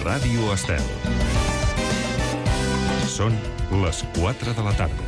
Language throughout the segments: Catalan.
Ràdio Estel. Són les 4 de la tarda.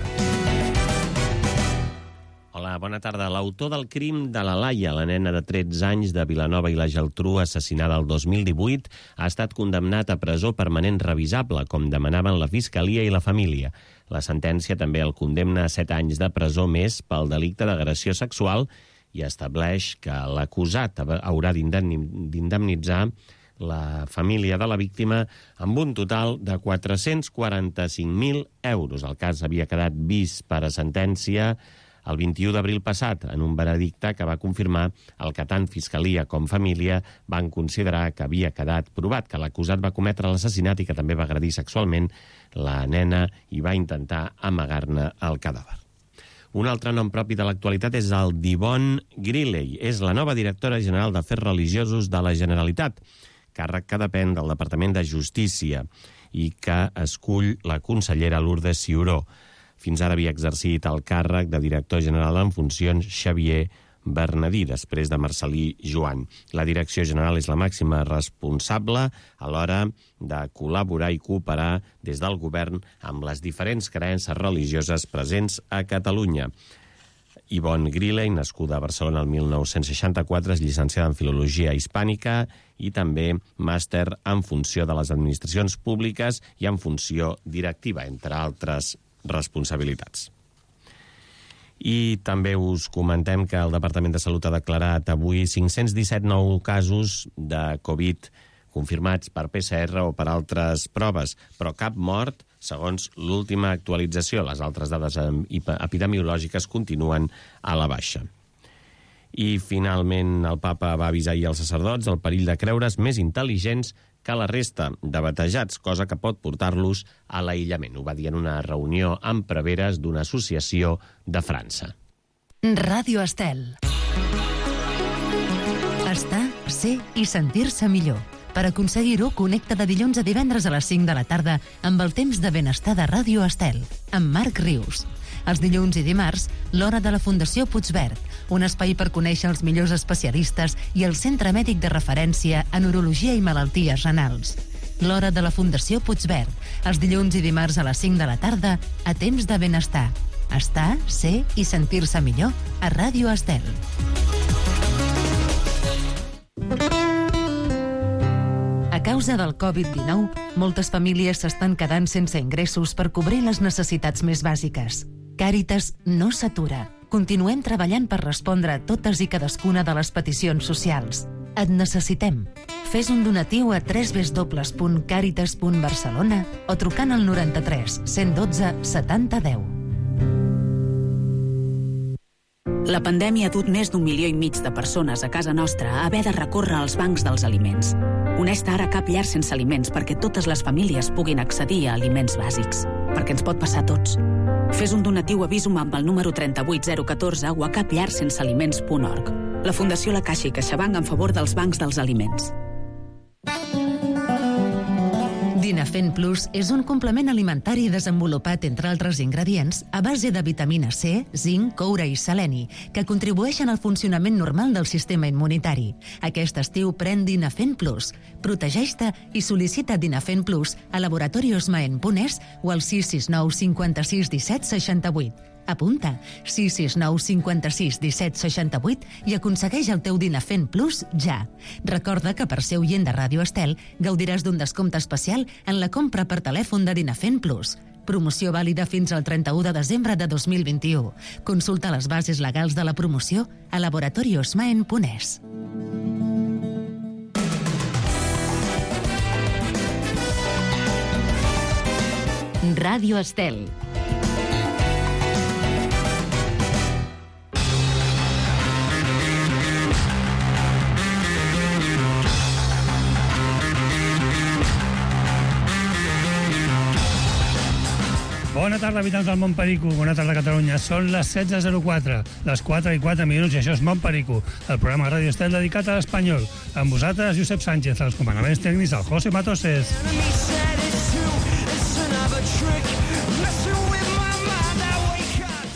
Hola, bona tarda. L'autor del crim de la Laia, la nena de 13 anys de Vilanova i la Geltrú, assassinada el 2018, ha estat condemnat a presó permanent revisable, com demanaven la Fiscalia i la família. La sentència també el condemna a 7 anys de presó més pel delicte d'agressió sexual i estableix que l'acusat haurà d'indemnitzar la família de la víctima amb un total de 445.000 euros. El cas havia quedat vist per a sentència el 21 d'abril passat, en un veredicte que va confirmar el que tant Fiscalia com família van considerar que havia quedat provat, que l'acusat va cometre l'assassinat i que també va agredir sexualment la nena i va intentar amagar-ne el cadàver. Un altre nom propi de l'actualitat és el d'Yvonne Griley. És la nova directora general d'Afers Religiosos de la Generalitat, càrrec que depèn del Departament de Justícia i que escull la consellera Lourdes Ciuró. Fins ara havia exercit el càrrec de director general en funcions Xavier Bernadí, després de Marcel·lí Joan. La direcció general és la màxima responsable a l'hora de col·laborar i cooperar des del govern amb les diferents creences religioses presents a Catalunya. Yvonne Griley, nascuda a Barcelona el 1964, és llicenciada en Filologia Hispànica i també màster en funció de les administracions públiques i en funció directiva, entre altres responsabilitats. I també us comentem que el Departament de Salut ha declarat avui 517 nous casos de Covid confirmats per PCR o per altres proves, però cap mort, segons l'última actualització. Les altres dades epidemiològiques continuen a la baixa. I, finalment, el papa va avisar ahir als sacerdots del perill de creure's més intel·ligents que la resta de batejats, cosa que pot portar-los a l'aïllament. Ho va dir en una reunió amb preveres d'una associació de França. Ràdio Estel. Estar, ser i sentir-se millor. Per aconseguir-ho, connecta de dilluns a divendres a les 5 de la tarda amb el temps de benestar de Ràdio Estel, amb Marc Rius. Els dilluns i dimarts, l'hora de la Fundació Puigverd, un espai per conèixer els millors especialistes i el centre mèdic de referència en urologia i malalties renals. L'hora de la Fundació Puigverd, els dilluns i dimarts a les 5 de la tarda, a temps de benestar. Estar, ser i sentir-se millor a Ràdio Estel. A causa del Covid-19, moltes famílies s'estan quedant sense ingressos per cobrir les necessitats més bàsiques. Càritas no s'atura. Continuem treballant per respondre a totes i cadascuna de les peticions socials. Et necessitem. Fes un donatiu a www.caritas.barcelona o trucant al 93 112 70 10. La pandèmia ha dut més d'1,5 milió de persones a casa nostra a haver de recórrer als bancs dels aliments. Uneix-te ara a Cap Llar Sense Aliments perquè totes les famílies puguin accedir a aliments bàsics. Perquè ens pot passar a tots. Fes un donatiu a Visum amb el número 38014 o a capllarsensealiments.org. La Fundació La Caixa i CaixaBank en favor dels bancs dels aliments. Dinafen Plus és un complement alimentari desenvolupat, entre altres ingredients, a base de vitamina C, zinc, coure i seleni, que contribueixen al funcionament normal del sistema immunitari. Aquest estiu pren Dinafen Plus. Protegeix-te i sol·licita Dinafen Plus a laboratoriosmaen.es o al 669 56 17 68. Apunta 669 56 17 68 i aconsegueix el teu Dinafen Plus ja. Recorda que per ser oient de Ràdio Estel gaudiràs d'un descompte especial en la compra per telèfon de Dinafen Plus. Promoció vàlida fins al 31 de desembre de 2021. Consulta les bases legals de la promoció a laboratoriosmaen.es. Ràdio Estel. Bona tarda, habitants del Mont Perico. Bona tarda, Catalunya. Són les 16:04, les 4:04, i això és Mont Perico, el programa Ràdio Estel dedicat a l'espanyol. Amb vosaltres, Josep Sánchez, els comandaments tècnics, el José Matoses.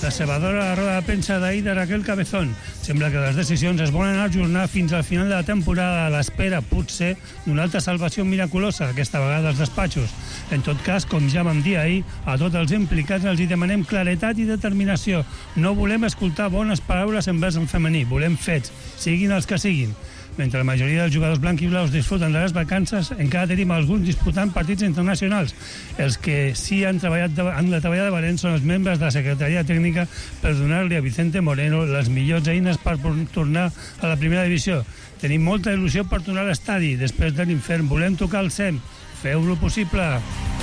Decebedora la roda de premsa d'ahir de Raquel Cabezón. Sembla que les decisions es volen ajornar fins al final de la temporada a l'espera, potser, d'una altra salvació miraculosa, aquesta vegada als despatxos. En tot cas, com ja vam dir ahir, a tots els implicats els hi demanem claretat i determinació. No volem escoltar bones paraules envers el femení, volem fets, siguin els que siguin. Mentre la majoria dels jugadors blanc-i-blaus disfruten de les vacances, encara tenim alguns disputant partits internacionals. Els que sí han de treballar de valent són els membres de la Secretaria Tècnica per donar-li a Vicente Moreno les millors eines per tornar a la primera divisió. Tenim molta il·lusió per tornar a l'estadi. Després de l'infern volem tocar el cel. Feu-lo possible.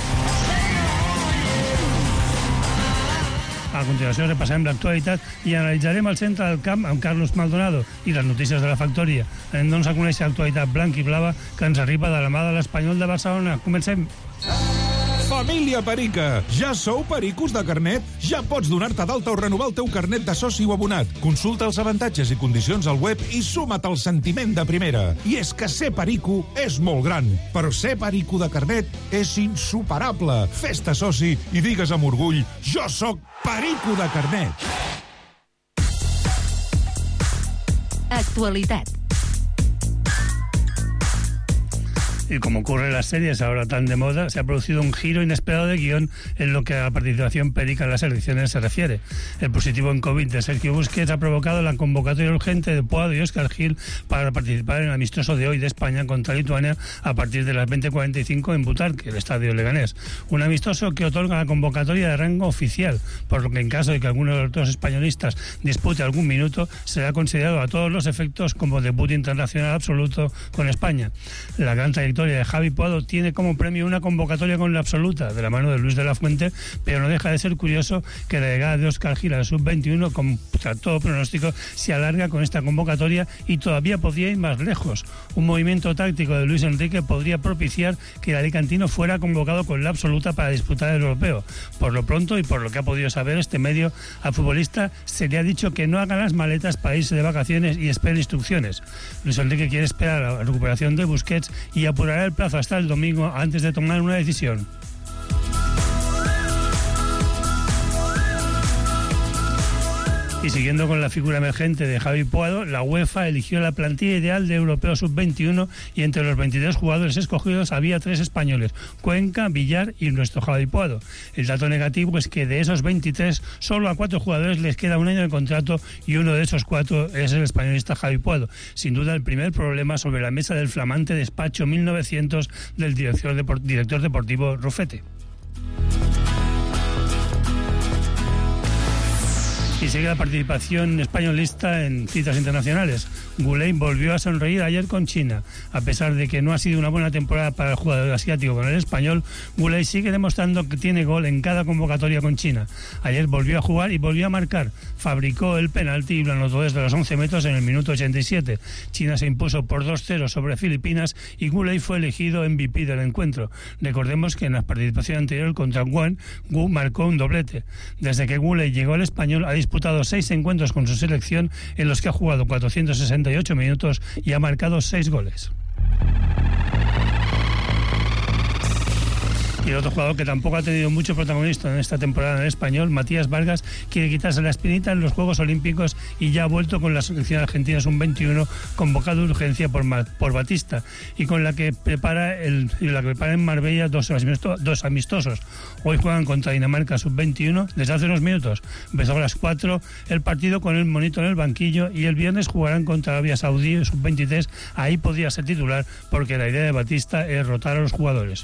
A continuació repassarem l'actualitat i analitzarem el centre del camp amb Carlos Maldonado i les notícies de la factoria. Anem doncs a conèixer l'actualitat blanc i blava que ens arriba de la mà de l'Espanyol de Barcelona. Comencem. Família Perica, ja sou pericos de carnet? Ja pots donar-te d'alta o renovar el teu carnet de soci o abonat. Consulta els avantatges i condicions al web i suma't al sentiment de primera. I és que ser perico és molt gran, però ser perico de carnet és insuperable. Fes-te soci i digues amb orgull: jo sóc perico de carnet. Actualitat. Y como ocurre en las series ahora tan de moda, se ha producido un giro inesperado de guión en lo que a la participación perica en las elecciones se refiere. El positivo en COVID de Sergio Busquets ha provocado la convocatoria urgente de Puado y Óscar Gil para participar en el amistoso de hoy de España contra Lituania a partir de las 20:45 en Butarque, el estadio leganés. Un amistoso que otorga la convocatoria de rango oficial, por lo que en caso de que alguno de los dos españolistas dispute algún minuto, será considerado a todos los efectos como debut internacional absoluto con España. La gran trayectoria de Javi Puado tiene como premio una convocatoria con la absoluta de la mano de Luis de la Fuente, pero no deja de ser curioso que la llegada de Óscar Gil al sub-21, contra todo pronóstico, se alarga con esta convocatoria y todavía podría ir más lejos. Un movimiento táctico de Luis Enrique podría propiciar que el alicantino fuera convocado con la absoluta para disputar el europeo. Por lo pronto, y por lo que ha podido saber este medio, al futbolista se le ha dicho que no haga las maletas para irse de vacaciones y espere instrucciones. Luis Enrique quiere esperar a la recuperación de Busquets y apurar el plazo hasta el domingo antes de tomar una decisión. Y siguiendo con la figura emergente de Javi Puado, la UEFA eligió la plantilla ideal de Europeo Sub-21 y entre los 23 jugadores escogidos había 3 españoles: Cuenca, Villar y nuestro Javi Puado. El dato negativo es que de esos 23, solo a 4 jugadores les queda un año de contrato y uno de esos 4 es el españolista Javi Puado. Sin duda el primer problema sobre la mesa del flamante despacho 1900 del director deportivo Rufete. Y sigue la participación españolista en citas internacionales. Goulet volvió a sonreír ayer con China. A pesar de que no ha sido una buena temporada para el jugador asiático con el español, Goulet sigue demostrando que tiene gol en cada convocatoria con China. Ayer volvió a jugar y volvió a marcar. Fabricó el penalti y lo anotó desde los 11 metros en el minuto 87. China se impuso por 2-0 sobre Filipinas y Goulet fue elegido MVP del encuentro. Recordemos que en la participación anterior contra Guan, Gu marcó un doblete. Desde que Goulet llegó al español ha disputado 6 encuentros con su selección en los que ha jugado 468 minutos y ha marcado 6 goles. Y el otro jugador que tampoco ha tenido mucho protagonismo en esta temporada en el español, Matías Vargas, quiere quitarse la espinita en los Juegos Olímpicos y ya ha vuelto con la selección argentina sub-21, convocado de urgencia por Batista, y con la que prepara en Marbella dos amistosos. Hoy juegan contra Dinamarca sub-21 desde hace unos minutos. Empezó a las 4 el partido con el monito en el banquillo y el viernes jugarán contra Arabia Saudí sub-23. Ahí podría ser titular porque la idea de Batista es rotar a los jugadores.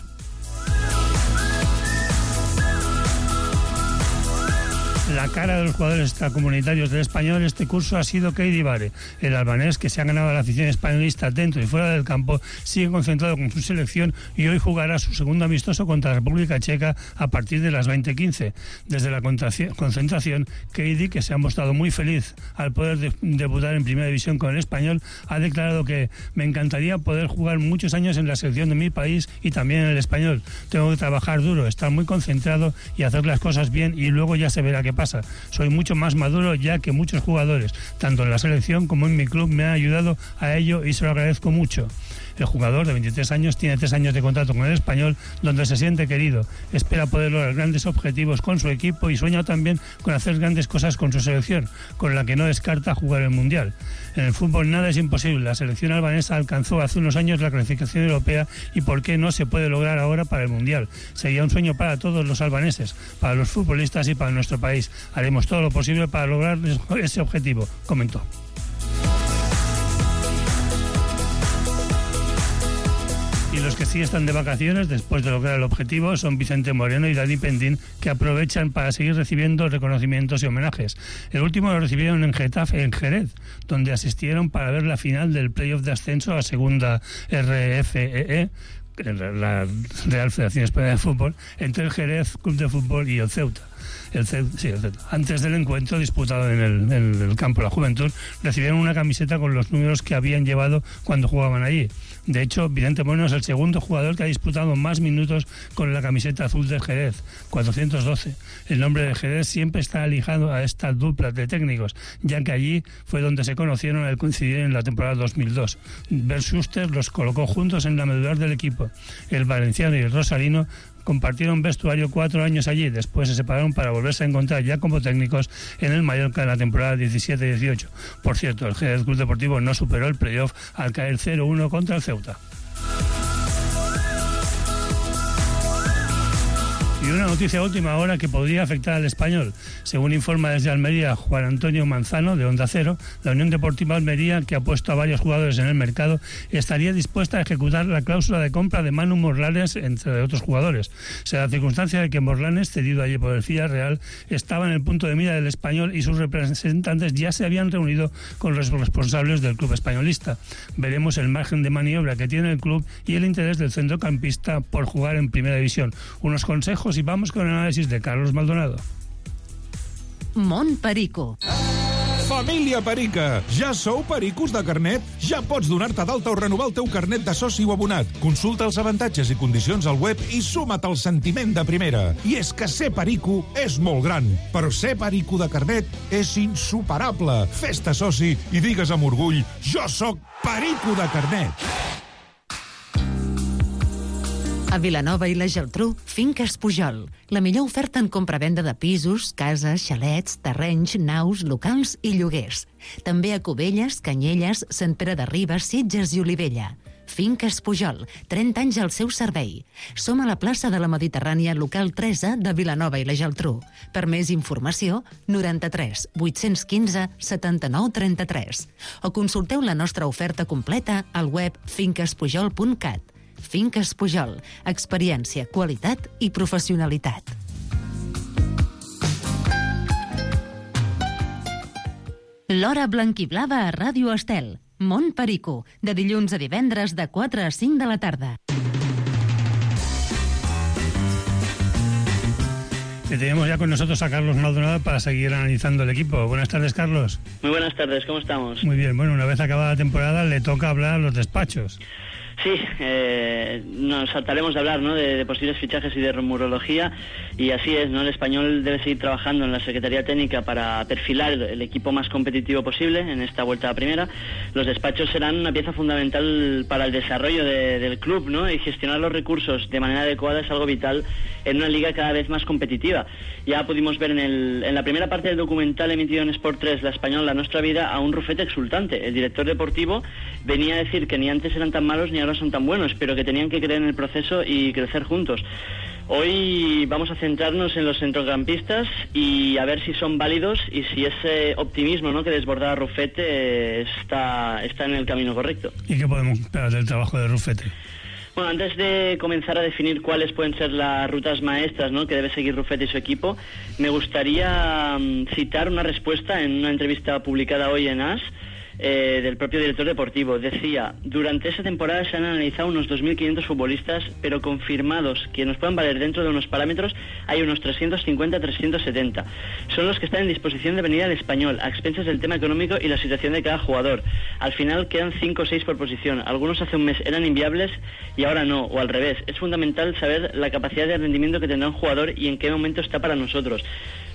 La cara de los jugadores extracomunitarios del español este curso ha sido Keidi Bare. El albanés, que se ha ganado a la afición españolista dentro y fuera del campo, sigue concentrado con su selección y hoy jugará su segundo amistoso contra la República Checa a partir de las 20:15. Desde la concentración, Keidi, que se ha mostrado muy feliz al poder debutar en primera división con el español, ha declarado que: me encantaría poder jugar muchos años en la selección de mi país y también en el español. Tengo que trabajar duro, estar muy concentrado y hacer las cosas bien y luego ya se verá qué pasa. Soy mucho más maduro ya que muchos jugadores, tanto en la selección como en mi club me han ayudado a ello y se lo agradezco mucho. El jugador de 23 años tiene 3 años de contrato con el Español, donde se siente querido. Espera poder lograr grandes objetivos con su equipo y sueña también con hacer grandes cosas con su selección, con la que no descarta jugar el Mundial. En el fútbol nada es imposible. La selección albanesa alcanzó hace unos años la clasificación europea y ¿por qué no se puede lograr ahora para el Mundial? Sería un sueño para todos los albaneses, para los futbolistas y para nuestro país. Haremos todo lo posible para lograr ese objetivo, comentó. Y los que sí están de vacaciones después de lograr el objetivo son Vicente Moreno y Dani Pendín, que aprovechan para seguir recibiendo reconocimientos y homenajes. El último lo recibieron en Getafe, en Jerez, donde asistieron para ver la final del playoff de ascenso a segunda RFEE, la Real Federación Española de Fútbol, entre el Jerez Club de Fútbol y el Ceuta. El Ceuta. Antes del encuentro disputado en el campo de la Juventud, recibieron una camiseta con los números que habían llevado cuando jugaban allí. De hecho, Vicente Moreno es el segundo jugador que ha disputado más minutos con la camiseta azul de Jerez, 412. El nombre de Jerez siempre está ligado a esta dupla de técnicos, ya que allí fue donde se conocieron al coincidir en la temporada 2002. Bert Schuster los colocó juntos en la medular del equipo. El valenciano y el rosarino compartieron vestuario 4 años allí, después se separaron para volverse a encontrar ya como técnicos en el Mallorca en la temporada 17-18. Por cierto, el Jerez Club Deportivo no superó el playoff al caer 0-1 contra el Ceuta. Y una noticia última hora que podría afectar al Español. Según informa desde Almería Juan Antonio Manzano, de Onda Cero, la Unión Deportiva Almería, que ha puesto a varios jugadores en el mercado, estaría dispuesta a ejecutar la cláusula de compra de Manu Morlanes, entre otros jugadores. Se da la circunstancia de que Morlanes, cedido allí por el Villarreal, estaba en el punto de mira del Español y sus representantes ya se habían reunido con los responsables del club españolista. Veremos el margen de maniobra que tiene el club y el interés del centrocampista por jugar en Primera División. Unos consejos y vamos con el análisis de Carlos Maldonado. Mont Perico. Família Perica, ja sou pericos de carnet? Ja pots donar-te d'alta o renovar el teu carnet de soci o abonat. Consulta els avantatges i condicions al web i suma't al sentiment de primera. I és que ser perico és molt gran, però ser perico de carnet és insuperable. Fes-te soci i digues amb orgull: jo sóc perico de carnet. A Vilanova i la Geltrú, Finques Pujol. La millor oferta en compra-venda de pisos, cases, xalets, terrenys, naus, locals i lloguers. També a Cubelles, Canyelles, Sant Pere de Ribes, Sitges i Olivella. Finques Pujol, 30 anys al seu servei. Som a la plaça de la Mediterrània, local 13 de Vilanova i la Geltrú. Per més informació, 93 815 79 33. O consulteu la nostra oferta completa al web finquespujol.cat. Finques Pujol, experiència, qualitat i professionalitat. L'Hora Blanquiblava a Ràdio Estel. Mont Perico, de dilluns a divendres de 4 a 5 de la tarda. Y tenemos ya con nosotros a Carlos Maldonado para seguir analizando el equipo. Buenas tardes, Carlos. Muy buenas tardes, ¿cómo estamos? Muy bien, bueno, una vez acabada la temporada le toca hablar a los despachos. Sí, nos saltaremos de hablar, ¿no?, de posibles fichajes y de rumorología, y así es, ¿no? El Español debe seguir trabajando en la Secretaría Técnica para perfilar el equipo más competitivo posible en esta vuelta a primera. Los despachos serán una pieza fundamental para el desarrollo del club, ¿no?, y gestionar los recursos de manera adecuada es algo vital en una liga cada vez más competitiva. Ya pudimos ver en la primera parte del documental emitido en Sport 3, La Español, La Nostra Vida, a un Rufete exultante. El director deportivo venía a decir que ni antes eran tan malos ni ahora son tan buenos, pero que tenían que creer en el proceso y crecer juntos. Hoy vamos a centrarnos en los centrocampistas y a ver si son válidos y si ese optimismo, ¿no?, que desbordaba Rufete está en el camino correcto. ¿Y qué podemos esperar del trabajo de Rufete? Bueno, antes de comenzar a definir cuáles pueden ser las rutas maestras, ¿no?, que debe seguir Rufete y su equipo, me gustaría citar una respuesta en una entrevista publicada hoy en AS, del propio director deportivo. Decía: durante esa temporada se han analizado unos 2.500 futbolistas, pero confirmados que nos puedan valer dentro de unos parámetros hay unos 350-370. Son los que están en disposición de venir al Español, a expensas del tema económico y la situación de cada jugador. Al final quedan 5 o 6 por posición. Algunos hace un mes eran inviables y ahora no, o al revés. Es fundamental saber la capacidad de rendimiento que tendrá un jugador y en qué momento está para nosotros.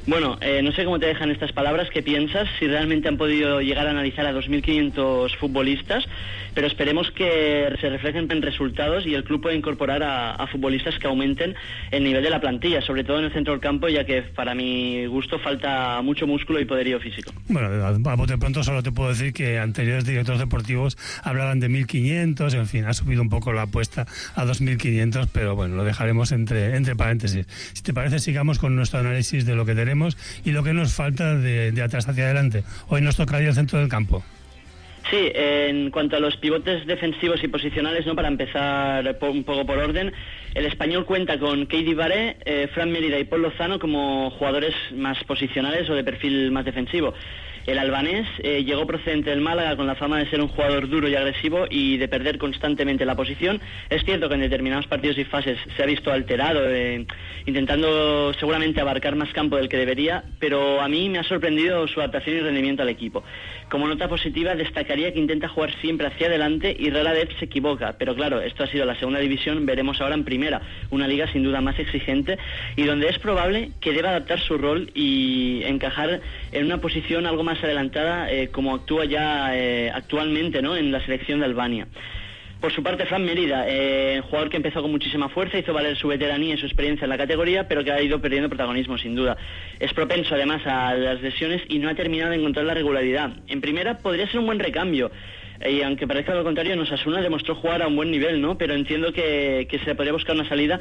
Bueno, no sé cómo te dejan estas palabras, qué piensas, si realmente han podido llegar a analizar a 2.500 futbolistas, pero esperemos que se reflejen en resultados y el club pueda incorporar a futbolistas que aumenten el nivel de la plantilla, sobre todo en el centro del campo, ya que para mi gusto falta mucho músculo y poderío físico. Bueno, a bote pronto solo te puedo decir que anteriores directores deportivos hablaban de 1.500, en fin, ha subido un poco la apuesta a 2.500, pero bueno, lo dejaremos entre paréntesis. Si te parece, sigamos con nuestro análisis de lo que tenemos y lo que nos falta de atrás hacia adelante. Hoy nos tocaría el centro del campo. Sí, en cuanto a los pivotes defensivos y posicionales, ¿no? Para empezar un poco por orden, el Español cuenta con Keidi Baré, Fran Mérida y Paul Lozano como jugadores más posicionales o de perfil más defensivo. El albanés llegó procedente del Málaga con la fama de ser un jugador duro y agresivo y de perder constantemente la posición. Es cierto que en determinados partidos y fases se ha visto alterado, intentando seguramente abarcar más campo del que debería, pero a mí me ha sorprendido su adaptación y rendimiento al equipo. Como nota positiva destacaría que intenta jugar siempre hacia adelante y rara vez se equivoca, pero claro, esto ha sido la segunda división, veremos ahora en primera, una liga sin duda más exigente y donde es probable que deba adaptar su rol y encajar en una posición algo más adelantada, como actúa ya actualmente, ¿no?, en la selección de Albania. Por su parte, Fran Mérida, jugador que empezó con muchísima fuerza, hizo valer su veteranía y su experiencia en la categoría, pero que ha ido perdiendo protagonismo, sin duda. Es propenso, además, a las lesiones y no ha terminado de encontrar la regularidad. En primera, podría ser un buen recambio, y aunque parezca lo contrario, Osasuna demostró jugar a un buen nivel, ¿no?, pero entiendo que se podría buscar una salida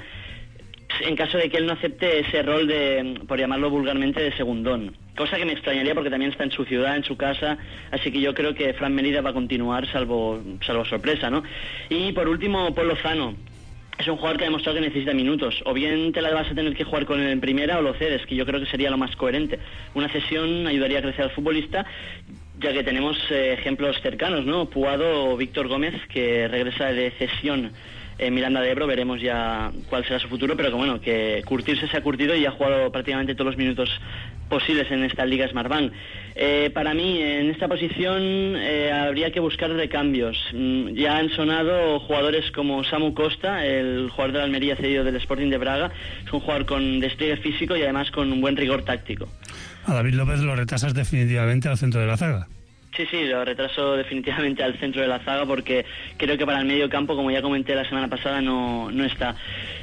en caso de que él no acepte ese rol de, por llamarlo vulgarmente, de segundón. Cosa que me extrañaría porque también está en su ciudad, en su casa, así que yo creo que Fran Mérida va a continuar salvo sorpresa, ¿no? Y por último, Paul Lozano. Es un jugador que ha demostrado que necesita minutos. O bien te la vas a tener que jugar con él en primera o lo cedes, que yo creo que sería lo más coherente. Una cesión ayudaría a crecer al futbolista, ya que tenemos ejemplos cercanos, ¿no? Puado o Víctor Gómez, que regresa de cesión en Miranda de Ebro, veremos ya cuál será su futuro, pero que bueno, que curtirse se ha curtido y ha jugado prácticamente todos los minutos posibles en esta Liga Smartbank. Para mí, en esta posición habría que buscar recambios. Ya han sonado jugadores como Samu Costa, el jugador de la Almería cedido del Sporting de Braga. Es un jugador con despliegue físico y además con un buen rigor táctico. A David López lo retrasas definitivamente al centro de la zaga. Sí, lo retraso definitivamente al centro de la zaga porque creo que para el medio campo, como ya comenté la semana pasada, no está.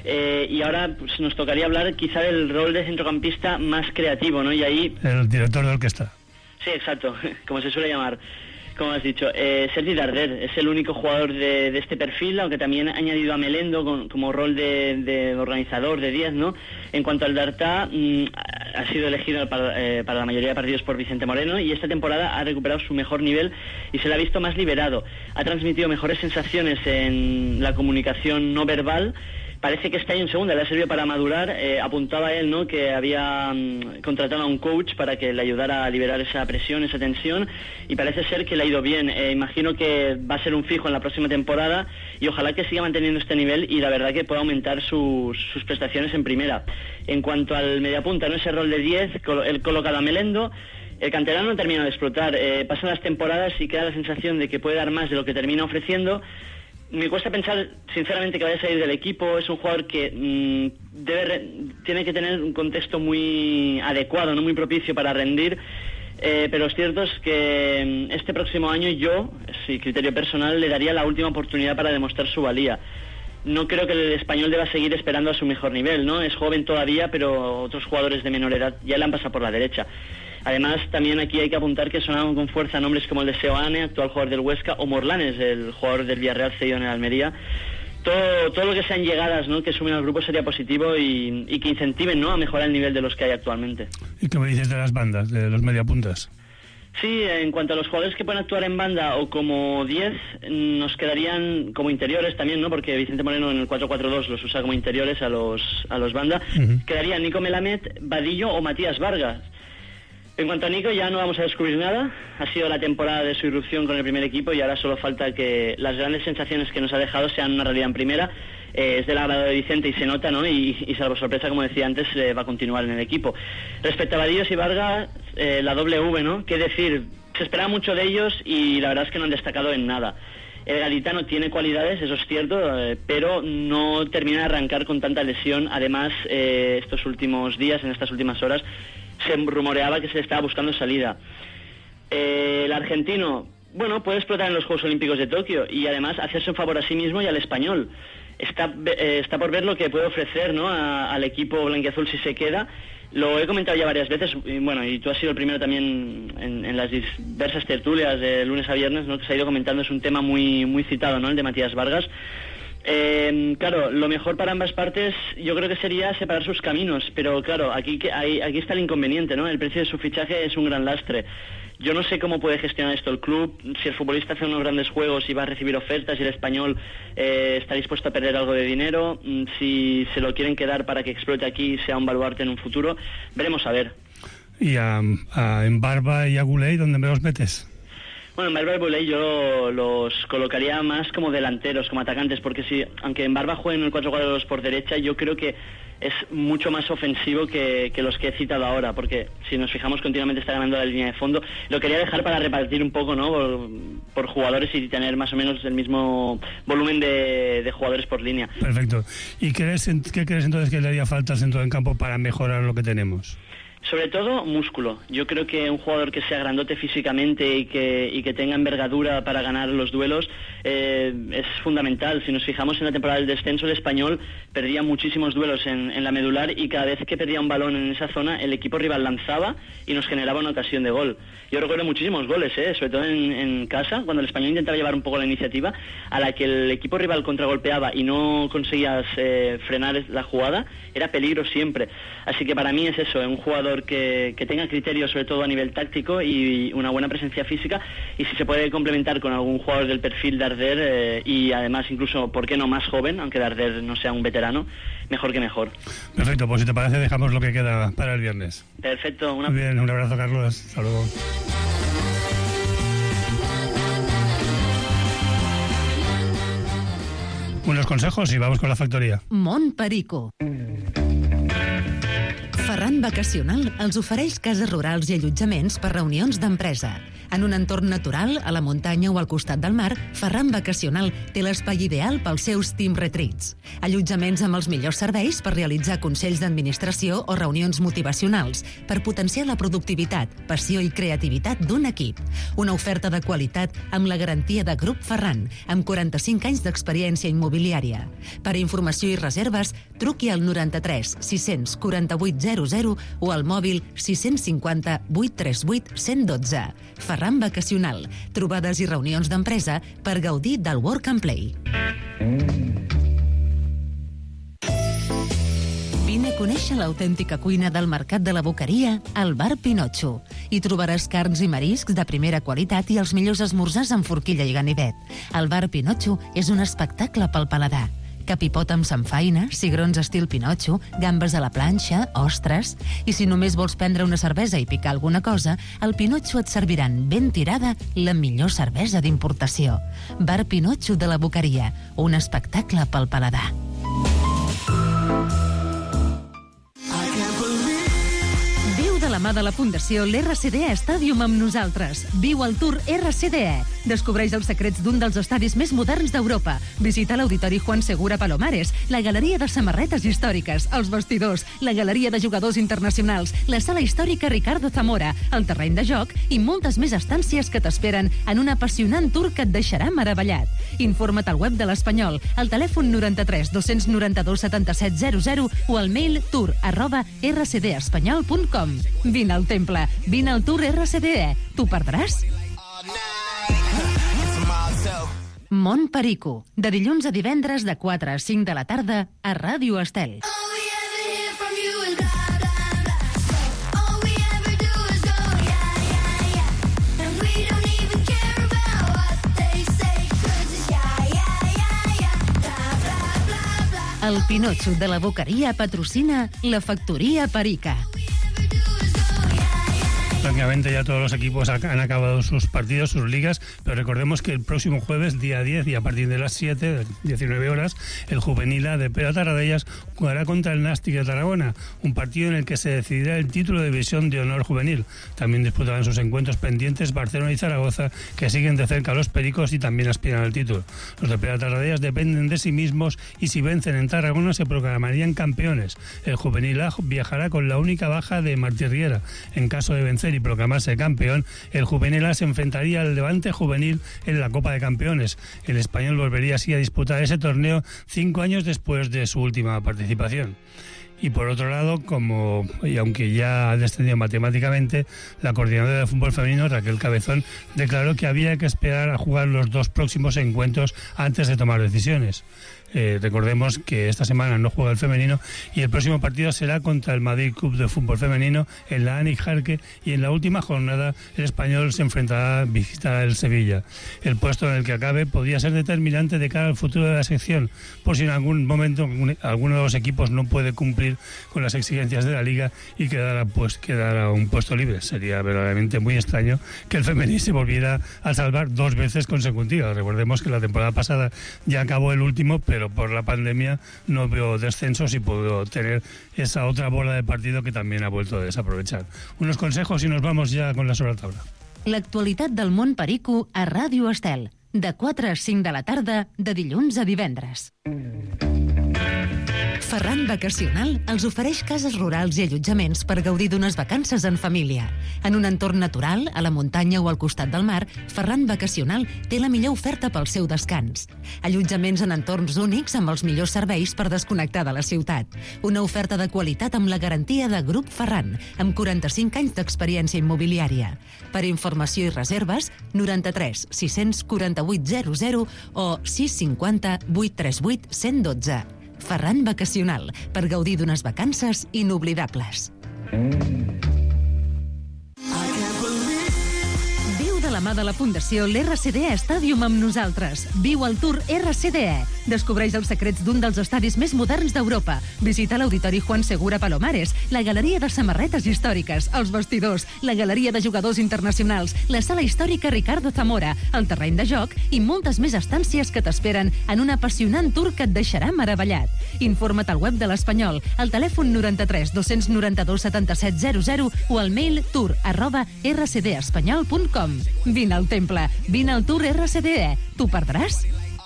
Y ahora pues, nos tocaría hablar quizá del rol de centrocampista más creativo, ¿no? Y ahí... El director de orquesta. Sí, exacto, como se suele llamar. Como has dicho, Sergi Darder es el único jugador de este perfil, aunque también ha añadido a Melendo como rol de organizador, de 10, ¿no? En cuanto al Dartá, ha sido elegido para la mayoría de partidos por Vicente Moreno y esta temporada ha recuperado su mejor nivel y se le ha visto más liberado. Ha transmitido mejores sensaciones en la comunicación no verbal. Parece que está ahí en segunda, le ha servido para madurar. Apuntaba él, ¿no?, que había contratado a un coach para que le ayudara a liberar esa presión, esa tensión, y parece ser que le ha ido bien. Imagino que va a ser un fijo en la próxima temporada y ojalá que siga manteniendo este nivel y la verdad que pueda aumentar sus prestaciones en primera. En cuanto al mediapunta, ¿no?, ese rol de 10, él colocado a Melendo. El canterano no termina de explotar. Pasan las temporadas y queda la sensación de que puede dar más de lo que termina ofreciendo. Me cuesta pensar, sinceramente, que vaya a salir del equipo. Es un jugador que tiene que tener un contexto muy adecuado, no muy propicio para rendir. Pero lo cierto es que este próximo año yo, sí, criterio personal, le daría la última oportunidad para demostrar su valía. No creo que el español deba seguir esperando a su mejor nivel, ¿no? Es joven todavía, pero otros jugadores de menor edad ya le han pasado por la derecha. Además, también aquí hay que apuntar que sonaron con fuerza nombres como el de Seoane, actual jugador del Huesca, o Morlanes, el jugador del Villarreal cedido en el Almería. Todo lo que sean llegadas, ¿no?, que sumen al grupo sería positivo y que incentiven, ¿no?, a mejorar el nivel de los que hay actualmente. ¿Y qué me dices de las bandas, de los mediapuntas? Sí, en cuanto a los jugadores que pueden actuar en banda o como 10, nos quedarían como interiores también, ¿no?, porque Vicente Moreno en el 4-4-2 los usa como interiores a los banda. Quedarían Nico Melamed, Vadillo o Matías Vargas. En cuanto a Nico, ya no vamos a descubrir nada. Ha sido la temporada de su irrupción con el primer equipo y ahora solo falta que las grandes sensaciones que nos ha dejado sean una realidad en primera. Es del agrado de Vicente y se nota, ¿no? Y salvo sorpresa, como decía antes, va a continuar en el equipo. Respecto a Vadillos y Vargas, la W, ¿no? Qué decir, se esperaba mucho de ellos y la verdad es que no han destacado en nada. El gaditano tiene cualidades, eso es cierto, pero no termina de arrancar con tanta lesión. Además, estos últimos días, en estas últimas horas, se rumoreaba que se le estaba buscando salida. El argentino, bueno, puede explotar en los Juegos Olímpicos de Tokio y además hacerse un favor a sí mismo y al español. Está por ver lo que puede ofrecer, ¿no?, al equipo blanquiazul si se queda. Lo he comentado ya varias veces, y bueno, y tú has sido el primero también en las diversas tertulias de lunes a viernes, ¿no?, que se ha ido comentando. Es un tema muy, muy citado, ¿no?, el de Matías Vargas. Claro, lo mejor para ambas partes yo creo que sería separar sus caminos, pero claro, aquí está el inconveniente, ¿no? El precio de su fichaje es un gran lastre. Yo no sé cómo puede gestionar esto el club, si el futbolista hace unos grandes juegos y va a recibir ofertas y el español está dispuesto a perder algo de dinero, si se lo quieren quedar para que explote aquí y sea un baluarte en un futuro, veremos a ver. ¿Y en Barba y a Guley dónde me los metes? Bueno, en Barba y Guley yo los colocaría más como delanteros, como atacantes, porque aunque en Barba jueguen el 4-4-2 por derecha, yo creo que es mucho más ofensivo que los que he citado ahora, porque si nos fijamos continuamente está ganando la línea de fondo. Lo quería dejar para repartir un poco, ¿no?, por jugadores y tener más o menos el mismo volumen de jugadores por línea. Perfecto. ¿Y qué crees entonces que le haría falta al centro del campo para mejorar lo que tenemos? Sobre todo músculo. Yo creo que un jugador que sea grandote físicamente y que tenga envergadura para ganar los duelos es fundamental. Si nos fijamos en la temporada del descenso, el español perdía muchísimos duelos en la medular y cada vez que perdía un balón en esa zona el equipo rival lanzaba y nos generaba una ocasión de gol. Yo recuerdo muchísimos goles, sobre todo en casa, cuando el español intentaba llevar un poco la iniciativa, a la que el equipo rival contragolpeaba y no conseguías frenar la jugada, era peligro siempre. Así que para mí es eso, un jugador que tenga criterio sobre todo a nivel táctico y una buena presencia física, y si se puede complementar con algún jugador del perfil de Darder y además incluso, ¿por qué no más joven? Aunque Darder no sea un veterano, mejor que mejor. Perfecto, pues si te parece dejamos lo que queda para el viernes. Perfecto. Muy bien, un abrazo, Carlos. Hasta luego. Unos consejos y vamos con la factoria. Mont Perico. Ferran Vacacional els ofereix cases rurals i allotjaments per reunions d'empresa. En un entorn natural, a la muntanya o al costat del mar, Ferran Vacacional té l'espai ideal pels seus team retreats. Allotjaments amb els millors serveis per realitzar consells d'administració o reunions motivacionals, per potenciar la productivitat, passió i creativitat d'un equip. Una oferta de qualitat amb la garantia de Grup Ferran, amb 45 anys d'experiència immobiliària. Per informació i reserves, truqui al 93 648 00 o al mòbil 650 838 112. Ferran Vacacional. Trobades i reunions d'empresa per gaudir del Work and Play. Vine a conèixer l'autèntica cuina del Mercat de la Boqueria al Bar Pinotxo. Hi trobaràs carns i mariscs de primera qualitat i els millors esmorzars amb forquilla i ganivet. El Bar Pinotxo és un espectacle pel paladar. Capipot amb samfaina, cigrons estil Pinotxo, gambes a la planxa, ostres... I si només vols prendre una cervesa i picar alguna cosa, al Pinotxo et serviran ben tirada la millor cervesa d'importació. Bar Pinotxo de la Boqueria, un espectacle pel paladar. Viu de la mà de la Fundació l'RCDE Stadium amb nosaltres. Viu el Tour RCDE. Descobreix els secrets d'un dels estadis més moderns d'Europa. Visita l'Auditori Juan Segura Palomares, la Galeria de Samarretes Històriques, els vestidors, la Galeria de Jugadors Internacionals, la Sala Històrica Ricardo Zamora, el terreny de joc i moltes més estàncies que t'esperen en un apassionant tour que et deixarà meravellat. Informa't al web de l'Espanyol, al telèfon 93 292 77 00 o al mail tour@rcdespanyol.com. Vine al temple, vine al Tour RCDE. T'ho perdràs? Mont Perico, de dilluns a divendres de 4 a 5 de la tarda a Ràdio Estel. El Pinotxo de la Boqueria patrocina la Factoria Perica. Prácticamente ya todos los equipos han acabado sus partidos, sus ligas, pero recordemos que el próximo jueves, día 10, y a partir de las 7, 19 horas, el Juvenil A de Pere Tarradellas jugará contra el Nàstic de Tarragona, un partido en el que se decidirá el título de División de Honor Juvenil. También disputarán sus encuentros pendientes Barcelona y Zaragoza, que siguen de cerca a los pericos y también aspiran al título. Los de Pere Tarradellas dependen de sí mismos y si vencen en Tarragona se proclamarían campeones. El Juvenil A viajará con la única baja de Martí Riera. En caso de vencer y proclamarse campeón, el Juvenil A se enfrentaría al Levante Juvenil en la Copa de Campeones. El español volvería así a disputar ese torneo 5 años después de su última participación. Y por otro lado, aunque ya ha descendido matemáticamente, la coordinadora de fútbol femenino, Raquel Cabezón, declaró que había que esperar a jugar los 2 próximos encuentros antes de tomar decisiones. Recordemos que esta semana no juega el femenino y el próximo partido será contra el Madrid Club de Fútbol Femenino en la Anik Jarque, y en la última jornada el español se enfrentará a visitar el Sevilla. El puesto en el que acabe podría ser determinante de cara al futuro de la sección, por si en algún momento alguno de los equipos no puede cumplir con las exigencias de la liga y quedara un puesto libre. Sería verdaderamente muy extraño que el femenino se volviera a salvar 2 veces consecutivas. Recordemos que la temporada pasada ya acabó el último, pero por la pandemia no veo descensos y puedo tener esa otra bola de partido que también ha vuelto a desaprovechar. Unos consejos y nos vamos ya con la sobretaula. L'actualitat del món perico a Ràdio Estel, de 4 a 5 de la tarda, de dilluns a divendres. Ferran Vacacional els ofereix cases rurals i allotjaments per gaudir d'unes vacances en família. En un entorn natural, a la muntanya o al costat del mar, Ferran Vacacional té la millor oferta pel seu descans. Allotjaments en entorns únics amb els millors serveis per desconnectar de la ciutat. Una oferta de qualitat amb la garantia de Grup Ferran, amb 45 anys d'experiència immobiliària. Per informació i reserves, 93 648 00 o 650 838 112. Ferran Vacacional, per gaudir d'unes vacances inoblidables. Viu de la mà de la Fundació l'RCDE Stadium amb nosaltres. Viu el Tour RCDE. Descobreix els secrets d'un dels estadis més moderns d'Europa. Visita l'Auditori Juan Segura Palomares, la Galeria de Samarretes Històriques, els vestidors, la Galeria de Jugadors Internacionals, la Sala Històrica Ricardo Zamora, el terreny de joc i moltes més estàncies que t'esperen en un apassionant tour que et deixarà meravellat. Informa't al web de l'Espanyol, al telèfon 93 292 77 00 o al mail tour@rcdespanyol.com. Vine al temple, vine al Tour RCDE. T'ho perdràs?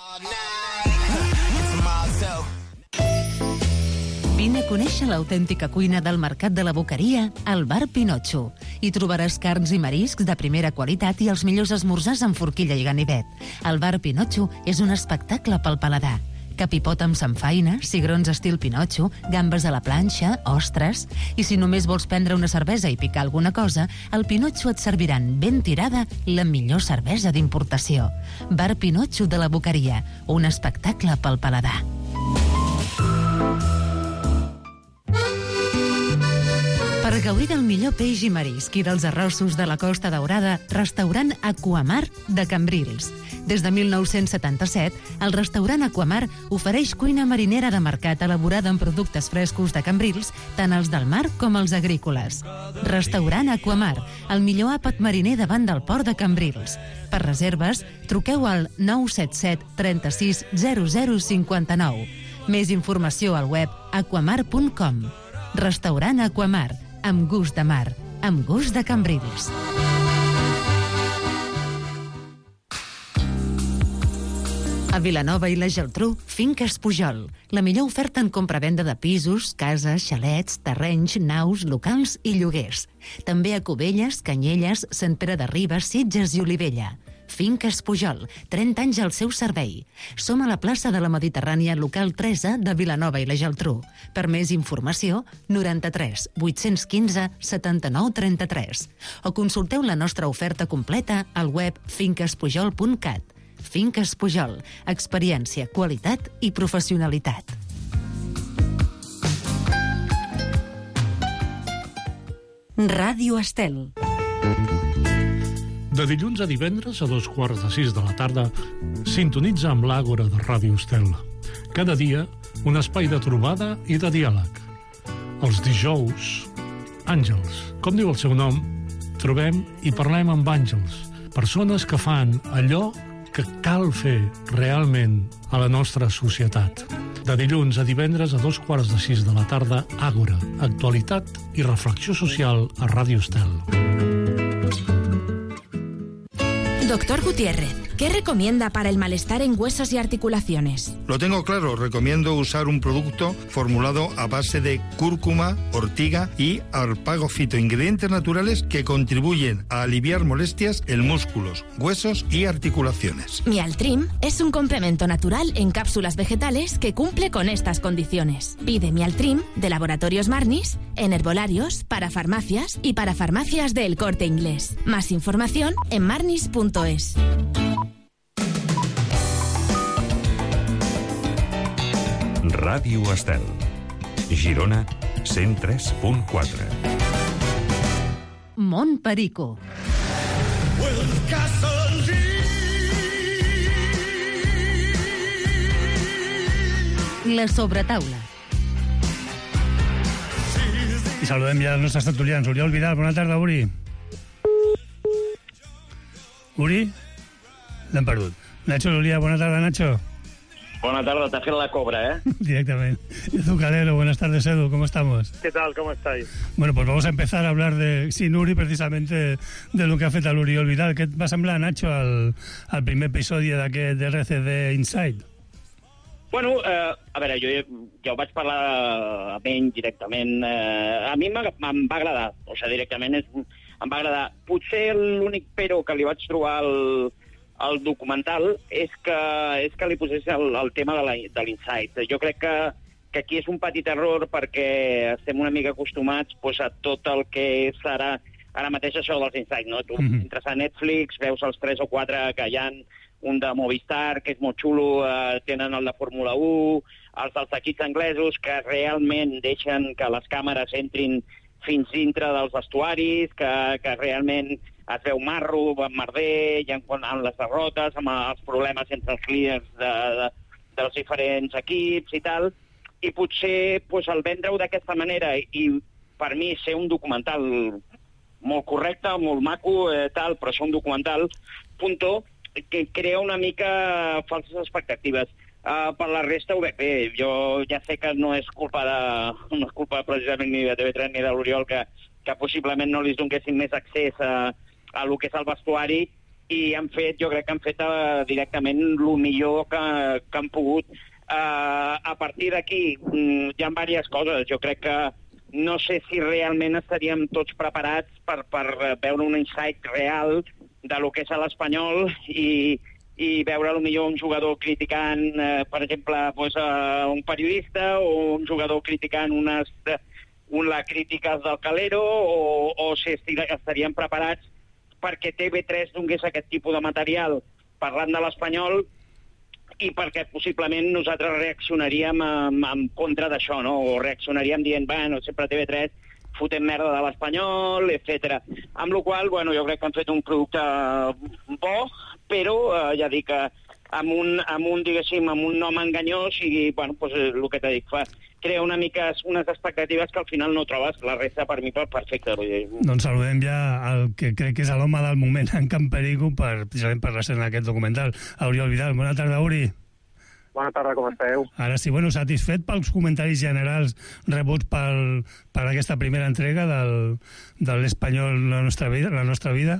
Vine a conèixer l'autèntica cuina del Mercat de la Boqueria al Bar Pinotxo. Hi trobaràs carns i mariscs de primera qualitat i els millors esmorzars amb forquilla i ganivet. El Bar Pinotxo és un espectacle pel paladar. Capipot amb samfaina, cigrons estil Pinotxo, gambes a la planxa, ostres... I si només vols prendre una cervesa i picar alguna cosa, al Pinotxo et serviran ben tirada la millor cervesa d'importació. Bar Pinotxo de la Boqueria, un espectacle pel paladar. Per gaudir del millor peix i marisc i dels arrossos de la Costa Daurada, restaurant Aquamar de Cambrils. Des de 1977, el restaurant Aquamar ofereix cuina marinera de mercat elaborada amb productes frescos de Cambrils, tant els del mar com els agrícoles. Restaurant Aquamar, el millor àpat mariner davant del port de Cambrils. Per reserves, truqueu al 977 36 0059. Més informació al web aquamar.com. Restaurant Aquamar, amb gust de mar, amb gust de Cambrils. A Vilanova i la Geltrú, Finques Pujol. La millor oferta en compra-venda de pisos, cases, xalets, terrenys, naus, locals i lloguers. També a Cubelles, Canyelles, Sant Pere de Ribes, Sitges i Olivella. Finques Pujol, 30 anys al seu servei. Som a la plaça de la Mediterrània, local 13 de Vilanova i la Geltrú. Per més informació, 93 815 79 33. O consulteu la nostra oferta completa al web finquespujol.cat. Finques Pujol, experiència, qualitat i professionalitat. Ràdio Estel. De dilluns a divendres a 5:15 de la tarda, sintonitza amb l'Àgora de Ràdio Estel. Cada dia, un espai de trobada i de diàleg. Els dijous, Àngels, com diu el seu nom, trobem i parlem amb àngels, persones que fan allò que cal fer realment a la nostra societat. De dilluns a divendres a 5:15 de la tarda, Àgora, actualitat i reflexió social a Ràdio Estel. Doctor Gutiérrez, ¿qué recomienda para el malestar en huesos y articulaciones? Lo tengo claro, recomiendo usar un producto formulado a base de cúrcuma, ortiga y arpagofito, ingredientes naturales que contribuyen a aliviar molestias en músculos, huesos y articulaciones. Mialtrim es un complemento natural en cápsulas vegetales que cumple con estas condiciones. Pide Mialtrim de Laboratorios Marnis en herbolarios, para farmacias y para farmacias del Corte Inglés. Más información en marnis.es. Ràdio Estel. Girona 103.4. Mont Perico. La sobretaula. I saludem ja els nostres tertulians. Oriol Vidal, bona tarda, Uri. Uri? L'hem perdut. Nacho Lulia, bona tarda, Nacho. Buena tarde, te haces la cobra, ¿eh? Directamente. Edu Calero, buenas tardes, Edu, ¿cómo estamos? ¿Qué tal? ¿Cómo estáis? Bueno, pues vamos a empezar a hablar sin Uri, precisamente, de lo que ha fet a l'Oriol Vidal. Què et va semblar, Nacho, al primer episodi d'aquest RCD Inside? Bueno, a veure, jo ho vaig parlar amb ell directament. A mi em va agradar, o sigui, directament em va agradar. Potser l'únic però que li vaig trobar al documental és que li posés el tema de l'insight. Jo crec que aquí és un petit error perquè estem una mica acostumats a tot el que serà ara mateix això dels insights, no? Tu entres a Netflix, veus els 3 o 4 que hi ha, un de Movistar, que és molt xulo, tenen el de Fórmula 1, els dels equips anglesos, que realment deixen que les càmeres entrin fins dintre dels vestuaris, que realment es veu marro, merder, i amb les derrotes, amb els problemes entre els líders dels diferents equips i tal, i potser el vendre-ho d'aquesta manera i per mi ser un documental molt correcte, molt maco, tal, però ser un documental, puntó, que crea una mica falses expectatives. Per la resta ho veig bé. Jo ja sé que no és culpa precisament ni de TV3 ni de l'Oriol, que possiblement no li donessin més accés a lo que és el vestuari, i jo crec que han fet directament el millor que han pogut. A partir d'aquí hi ha diverses coses. Jo crec que no sé si realment estaríem tots preparats per veure un insight real de lo que és l'Espanyol i veure potser un jugador criticant, per exemple, un periodista, o un jugador criticant les crítiques del Calero, o si estaríem preparats perquè TV3 donés aquest tipus de material parlant de l'Espanyol i perquè possiblement nosaltres reaccionaríem en contra d'això, no? O reaccionaríem dient, sempre TV3 fotent merda de l'Espanyol, etc. Amb la qual cosa, jo crec que han fet un producte bo, però ja dic que amb un nom enganyós i, el que t'he dit, crea una mica unes expectatives que al final no trobes. La resta, per mi, perfecte. Doncs saludem ja el que crec que és l'home del moment en Camp Perico, precisament per l'escena d'aquest documental. Oriol Vidal, bona tarda, Uri. Bona tarda, com esteu? Ara sí, satisfet pels comentaris generals rebuts per aquesta primera entrega de l'Espanyol, la nostra vida?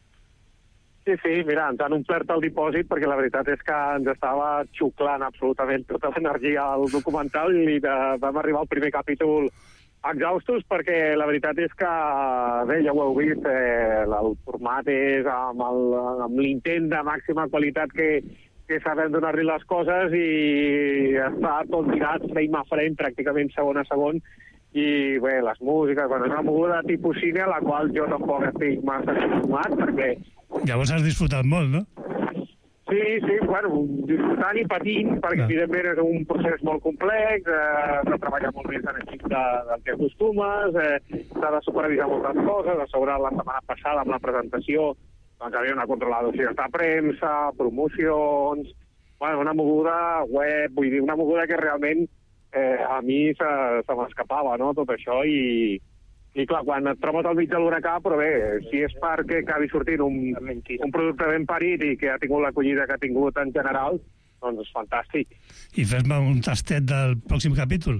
Sí, mira, ens han omplert el dipòsit perquè la veritat és que ens estava xuclant absolutament tota l'energia al documental i vam arribar al primer capítol exhaustos perquè la veritat és que, bé, ja ho heu vist, el format és amb l'intent de màxima qualitat que sabem donar-li les coses i està tot mirat frame a frame, pràcticament segon a segon, i bé, les músiques, és una moguda tipus cine a la qual jo tampoc estic massa acostumat, perquè... Llavors has disfrutat molt, no? Sí, disfrutant i patint, perquè evidentment és un procés molt complex, s'ha treballat molt més en equip del que acostumes, s'ha de supervisar moltes coses. A sobre, la setmana passada, amb la presentació, doncs hi havia una controlació de premsa, promocions, una moguda web, vull dir, una moguda que realment a mi se m'escapava, no?, tot això, i I clar, quan et trobes al mig de l'huracà, però bé, si és perquè acabi sortint un producte ben parit i que ha tingut l'acollida que ha tingut en general, doncs és fantàstic. I fes-me un tastet del pròxim capítol.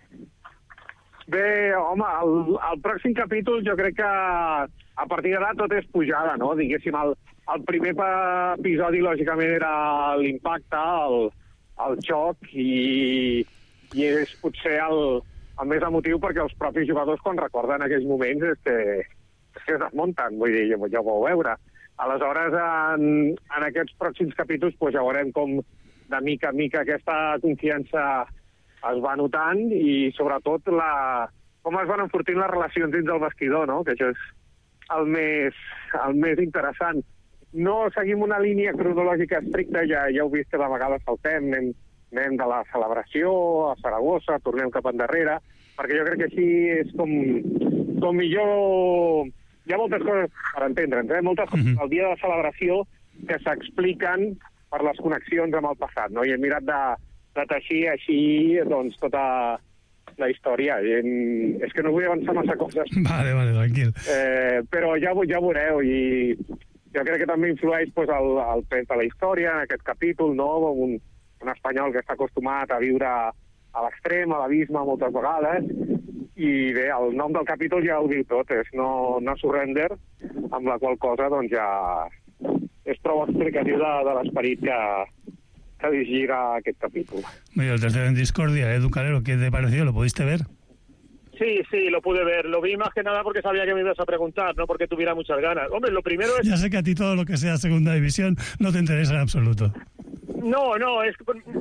Bé, home, el pròxim capítol jo crec que a partir d'ara tot és pujada, no? Diguéssim, el primer episodi, lògicament, era l'impacte, el xoc, i és potser el més emotiu perquè els propis jugadors, quan recorden aquells moments, és que es desmunten, vull dir, ja ho vau veure. Aleshores, en aquests pròxims capítols, ja veurem com de mica en mica aquesta confiança es va notant i, sobretot, com es van enfortint les relacions dins del vestidor, no? Que això és el més interessant. No seguim una línia cronològica estricta, ja heu vist que de vegades saltem, anem de la celebració a Saragossa, tornem cap endarrere, perquè jo crec que així és com millor. Hi ha moltes coses per entendre'ns, moltes coses al dia de celebració que s'expliquen per les connexions amb el passat, no? I hem mirat de teixir així doncs, tota la història. És que no vull avançar massa coses. Vale, tranquil. Però ja veureu, i jo crec que també influeix el pes de la història en aquest capítol, no? Un espanyol que està acostumat a viure a l'extrem, a l'abisme moltes vegades, i bé, el nom del capítol ja ho diu tot, és No Surrender, amb la qual cosa doncs ja és prou explicatiu de l'esperit que dirigirà aquest capítol. Oye, el tercero en discordia, Edu Calero, ¿qué te pareció? ¿Lo pudiste ver? Sí, lo pude ver. Lo vi más que nada porque sabía que me ibas a preguntar, no porque tuviera muchas ganas. Hombre, lo primero es... Ya sé que a ti todo lo que sea segunda división no te interesa en absoluto. No, es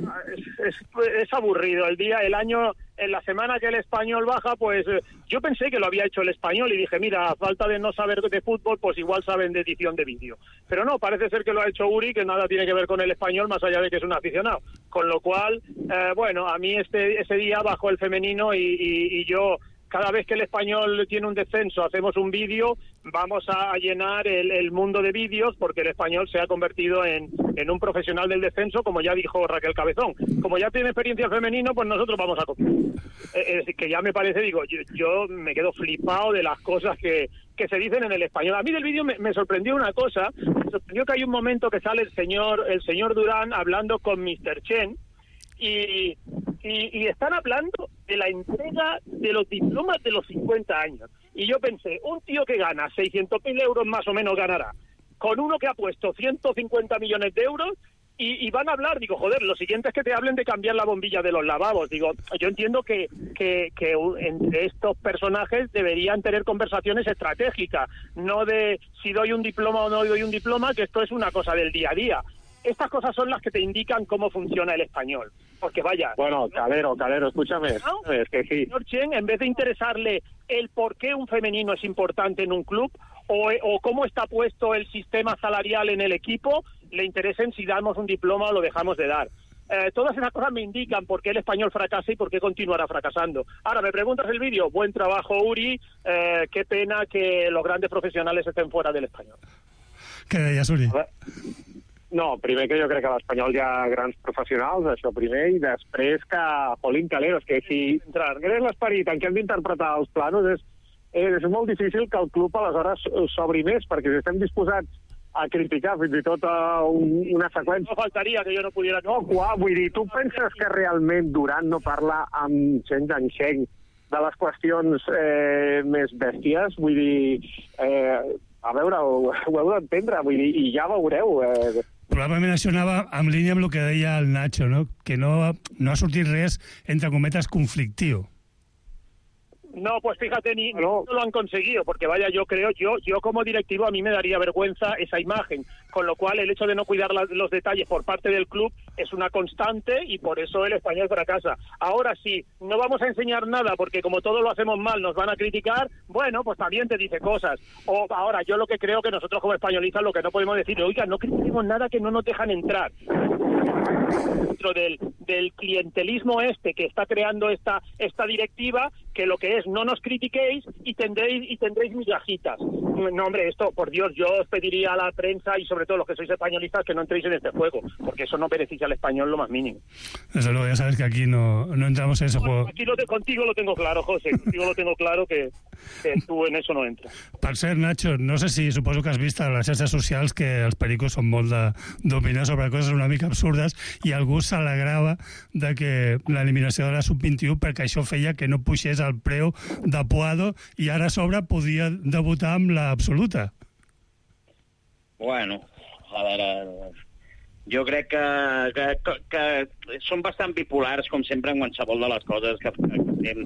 aburrido. El año, en la semana que el Español baja, pues yo pensé que lo había hecho el Español y dije, mira, a falta de no saber de fútbol, pues igual saben de edición de vídeo. Pero no, parece ser que lo ha hecho Uri, que nada tiene que ver con el Español, más allá de que es un aficionado. Con lo cual, bueno, a mí ese día bajó el femenino y yo... Cada vez que el Español tiene un descenso, hacemos un vídeo, vamos a llenar el mundo de vídeos, porque el Español se ha convertido en un profesional del descenso, como ya dijo Raquel Cabezón. Como ya tiene experiencia femenino, pues nosotros vamos a copiar. Que ya me parece, digo, yo me quedo flipado de las cosas que se dicen en el Español. A mí del vídeo me sorprendió una cosa, me sorprendió que hay un momento que sale el señor Durán hablando con Mr. Chen, y están hablando de la entrega de los diplomas de los 50 años. Y yo pensé, un tío que gana 600.000 euros más o menos ganará, con uno que ha puesto 150 millones de euros, y van a hablar, digo, joder, lo siguiente es que te hablen de cambiar la bombilla de los lavabos. Digo, yo entiendo que entre estos personajes deberían tener conversaciones estratégicas, no de si doy un diploma o no doy un diploma, que esto es una cosa del día a día. Estas cosas son las que te indican cómo funciona el español. Porque vaya... Bueno, Calero, escúchame. ¿No? Es que sí. Señor Chen, en vez de interesarle el por qué un femenino es importante en un club o cómo está puesto el sistema salarial en el equipo, le interesen si damos un diploma o lo dejamos de dar. Todas esas cosas me indican por qué el español fracasa y por qué continuará fracasando. Ahora, me preguntas el vídeo, buen trabajo, Uri, qué pena que los grandes profesionales estén fuera del español. Què deies, Uri? No, primer que jo crec que a l'Espanyol hi ha grans professionals, això primer, i després que, Jolín Calero, és que si és l'esperit en què hem d'interpretar els planos, és molt difícil que el club aleshores s'obri més, perquè si estem disposats a criticar fins i tot una seqüència... No faltaria que jo no pudiera... No, vull dir, tu penses que realment Durant no parla amb Chen Jiansheng de les qüestions més bèsties? Vull dir, a veure, ho heu d'entendre, vull dir, i ja veureu... Probablement això anava en línia amb el que deia el Nacho, no? Que no ha sortit res, entre cometes, conflictiu. No, pues fíjate, no lo han conseguido, porque vaya, yo creo, yo como directivo a mí me daría vergüenza esa imagen, con lo cual el hecho de no cuidar los detalles por parte del club es una constante y por eso el español fracasa. Ahora sí, no vamos a enseñar nada porque como todo lo hacemos mal nos van a criticar, bueno, pues también te dice cosas. O ahora, yo lo que creo que nosotros como españolistas lo que no podemos decir, oiga, no critiquemos nada que no nos dejan entrar. Dentro del clientelismo que está creando esta directiva, que lo que es no nos critiquéis y tendréis migajitas. No, hombre, esto, por Dios, yo os pediría a la prensa y sobre todo los que sois españolistas que no entréis en este juego, porque eso no beneficia al español lo más mínimo. Desde luego, ya sabes que aquí no entramos en ese juego. Aquí contigo lo tengo claro, José, contigo lo tengo claro que tú en eso no entras. Per cert, Nacho, no sé si suposo que has vist a les xarxes socials que els pericos són molt d'opinar sobre coses una mica absurdes i algú s'alegrava de que l'eliminació de la sub-21 perquè això feia que no pugés el preu de Puado i ara a sobre podia debutar amb l'absoluta. Bueno, a veure, jo crec que són bastant bipolars, com sempre, en qualsevol de les coses que fem.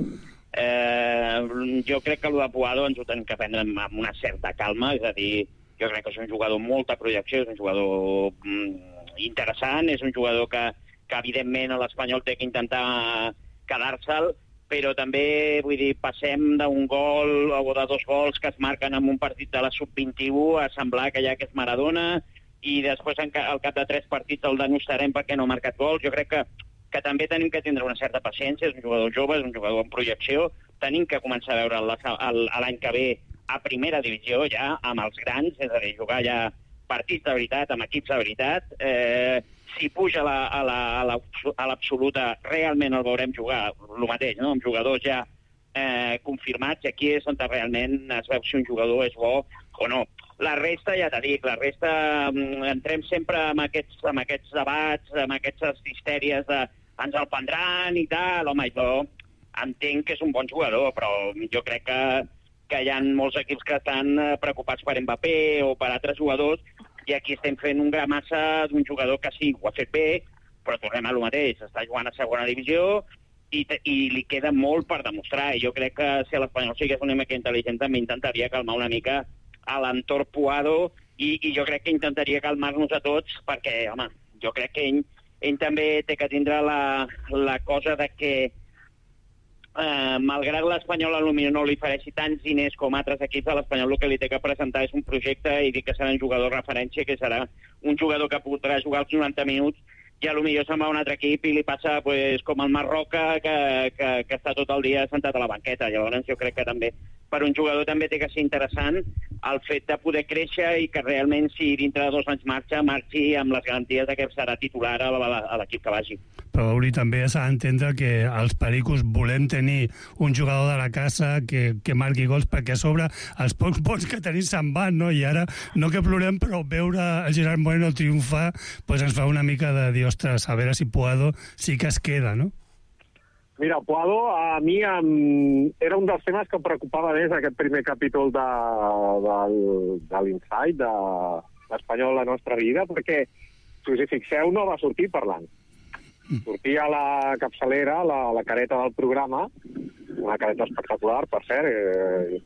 Jo crec que el de Puado ens ho tenim que prendre amb una certa calma, és a dir, jo crec que és un jugador amb molta projecció, és un jugador interessant, és un jugador que evidentment l'Espanyol té que intentar quedar-se'l, però també, vull dir, passem d'un gol o de 2 gols que es marquen en un partit de la sub-21 a semblar que ja que és Maradona, i després al cap de 3 partits el denostarem perquè no ha marcat gols. Jo crec que també tenim que tindre una certa paciència, és un jugador jove, és un jugador en projecció, tenim que començar a veure l'any que ve a primera divisió ja, amb els grans, és a dir, jugar ja partits de veritat, amb equips de veritat. Si puja a l'absoluta, realment el veurem jugar el mateix, no? Amb jugadors ja confirmats, i aquí és on realment es veu si un jugador és bo o no. La resta, ja t'ho dic, la resta entrem sempre amb aquests debats, amb aquestes histèries de ens el prendran i tal. Home, jo entenc que és un bon jugador, però jo crec que hi ha molts equips que estan preocupats per Mbappé o per altres jugadors, i aquí estem fent un gramassa d'un jugador que sí, ho ha fet bé, però tornem a lo mateix, està jugant a segona divisió i li queda molt per demostrar, i jo crec que si l'Espanyol sigués una mica intel·ligent també intentaria calmar una mica a l'entorn Puado, i jo crec que intentaria calmar-nos a tots, perquè, home, jo crec que ell també té que tindre la cosa de que malgrat l'Espanyol potser no li ofereixi tants diners com altres equips, a l'Espanyol el que li té que presentar és un projecte i dir que serà un jugador referència, que serà un jugador que podrà jugar els 90 minuts i potser se'n va a un altre equip i li passa com el Marroca, que està tot el dia sentat a la banqueta. Llavors jo crec que també per un jugador també té que ser interessant el fet de poder créixer i que realment si dintre de 2 anys marxi amb les garanties de que serà titular a l'equip que vagi. Però Uri, també s'ha d'entendre que els pericos volem tenir un jugador de la casa que marqui gols, perquè a sobre els pocs bons que tenim se'n van, no? I ara, no que plorem, però veure el Gerard Moreno triomfar pues ens fa una mica de dir, ostres, a veure si Puado sí que es queda, no? Mira, Puado a mi era un dels temes que em preocupava més aquest primer capítol de l'Inside, de l'Espanyol La Nostra Vida, perquè, si us hi fixeu, no va sortir parlant. Sortia a la capçalera, la careta del programa, una careta espectacular, per cert.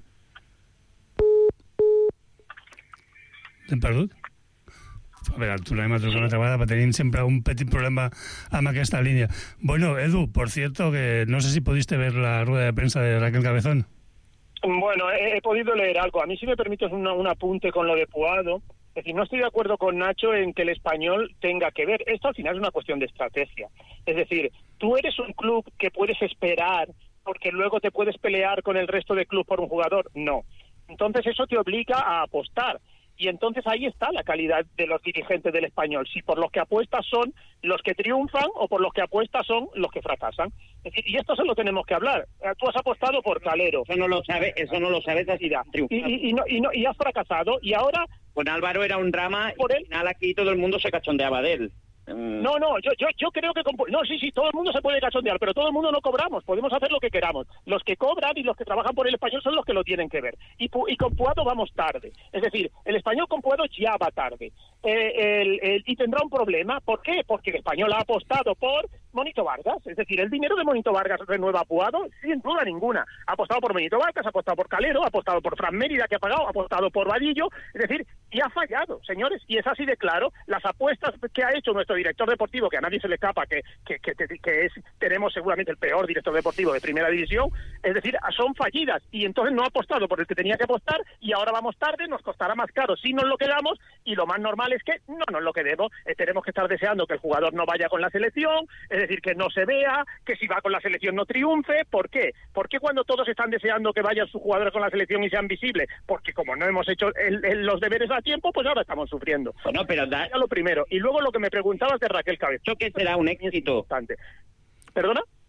L'hem perdut? A veure, tornem a trucar una altra vegada, perquè tenim sempre un petit problema amb aquesta línia. Bueno, Edu, por cierto, que no sé si pudiste ver la rueda de prensa de Raquel Cabezón. Bueno, he podido leer algo. A mí, si me permites un apunte con lo de Puado. Es decir, no estoy de acuerdo con Nacho en que el Español tenga que ver. Esto al final es una cuestión de estrategia. Es decir, tú eres un club que puedes esperar porque luego te puedes pelear con el resto de club por un jugador. No. Entonces eso te obliga a apostar. Y entonces ahí está la calidad de los dirigentes del Español. Si por los que apuestas son los que triunfan o por los que apuestas son los que fracasan. Es decir, y esto se lo tenemos que hablar. Tú has apostado por Calero. Eso no lo sabes así de y has fracasado. Y ahora... Con Álvaro era un drama y al final aquí todo el mundo se cachondeaba de él. No, yo creo que... sí, todo el mundo se puede cachondear, pero todo el mundo no cobramos, podemos hacer lo que queramos. Los que cobran y los que trabajan por el Español son los que lo tienen que ver. Y con Puado vamos tarde. Es decir, el Español con Puado ya va tarde. Y tendrá un problema. ¿Por qué? Porque el Español ha apostado por Monito Vargas. Es decir, el dinero de Monito Vargas renueva a Puado sin duda ninguna. Ha apostado por Monito Vargas, ha apostado por Calero, ha apostado por Fran Mérida, que ha pagado, ha apostado por Vadillo. Es decir, y ha fallado, señores. Y es así de claro. Las apuestas que ha hecho nuestro director deportivo, que a nadie se le escapa, tenemos seguramente el peor director deportivo de primera división, es decir, son fallidas, y entonces no ha apostado por el que tenía que apostar, y ahora vamos tarde, nos costará más caro si nos lo quedamos, y lo más normal es que no nos lo quedemos. Tenemos que estar deseando que el jugador no vaya con la selección, es decir, que no se vea, que si va con la selección no triunfe. ¿Por qué? ¿Por qué cuando todos están deseando que vayan sus jugadores con la selección y sean visibles? Porque como no hemos hecho los deberes a tiempo, pues ahora estamos sufriendo. Bueno, pero ya lo primero. Y luego lo que me preguntabas de Raquel Cabezón. ¿Eso qué será un éxito? ¿Perdona?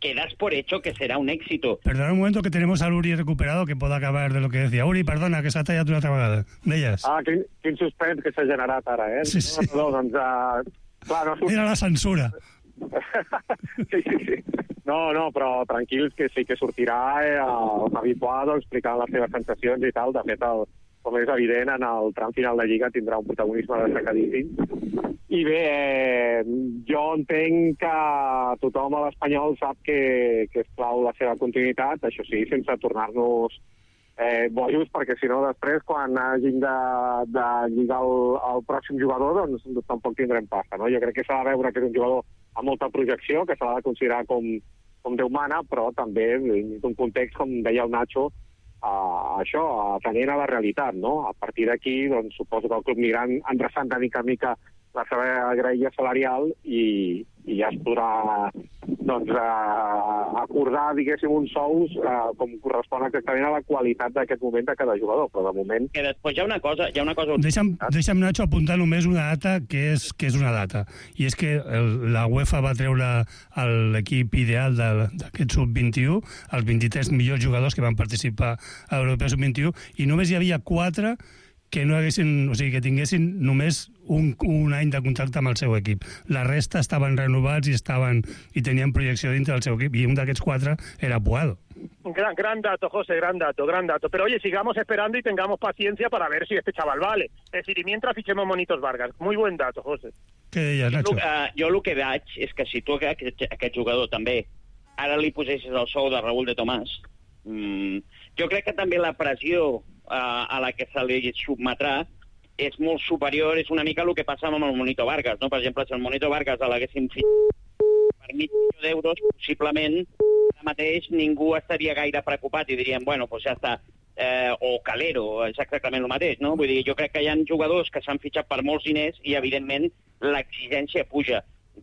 quedas por hecho que será un éxito. Perdona un momento que tenemos al Uri recuperado que pot acabar de lo que decía. Uri, perdona, que s'ha tallat una altra vegada. Deies. Quin suspens que s'ha generat ara, eh? Sí. No, doncs, clar, no... Era la censura. Sí. No, però tranquils, que sí que sortirà el David Boado explicant les seves sensacions i tal. De fet, com és evident, en el tram final de Lliga tindrà un protagonisme destacadíssim. I bé, jo entenc que tothom a l'Espanyol sap que és clau la seva continuïtat, això sí, sense tornar-nos bojos, perquè si no després, quan hagin de lligar el pròxim jugador, doncs tampoc tindrem pasta, no? Jo crec que s'ha de veure que és un jugador amb molta projecció, que s'ha de considerar com Déu mana, però també dins d'un context, com deia el Nacho, atenent a la realitat, no? A partir d'aquí, doncs, suposo que el club anirà endreçant de mica en mica la seva graella salarial i ja es podrà doncs, acordar, diguéssim, uns sous com correspon exactament a la qualitat d'aquest moment de cada jugador, però de moment... Que després hi ha una cosa... Deixa'm, Nacho, apuntar només una data que és una data, i és que la UEFA va treure l'equip ideal d'aquest sub-21, els 23 millors jugadors que van participar a l'Europeu sub-21, i només hi havia 4 que no haguessin, o sigui, que tinguessin només un any de contracte amb el seu equip. La resta estaven renovats i tenien projecció dintre del seu equip, i un d'aquests 4 era Boado. Gran dato, José, gran dato. Pero oye, sigamos esperando y tengamos paciencia para ver si este chaval vale. Es decir, y mientras fichemos Monitos Vargas. Muy buen dato, José. Què deies, Nacho? Jo el que veig és que si tu aquest jugador també ara li posessis el sou de Raúl de Tomàs, jo crec que també la pressió a la que se li submetrà és molt superior, és una mica el que passa amb el Monito Vargas, no? Per exemple, si el Monito Vargas l'haguéssim fet per $500,000, possiblement ara mateix ningú estaria gaire preocupat i dirien, bueno, doncs ja està, o Calero, és exactament el mateix, no? Vull dir, jo crec que hi ha jugadors que s'han fitxat per molts diners i, evidentment, l'exigència puja.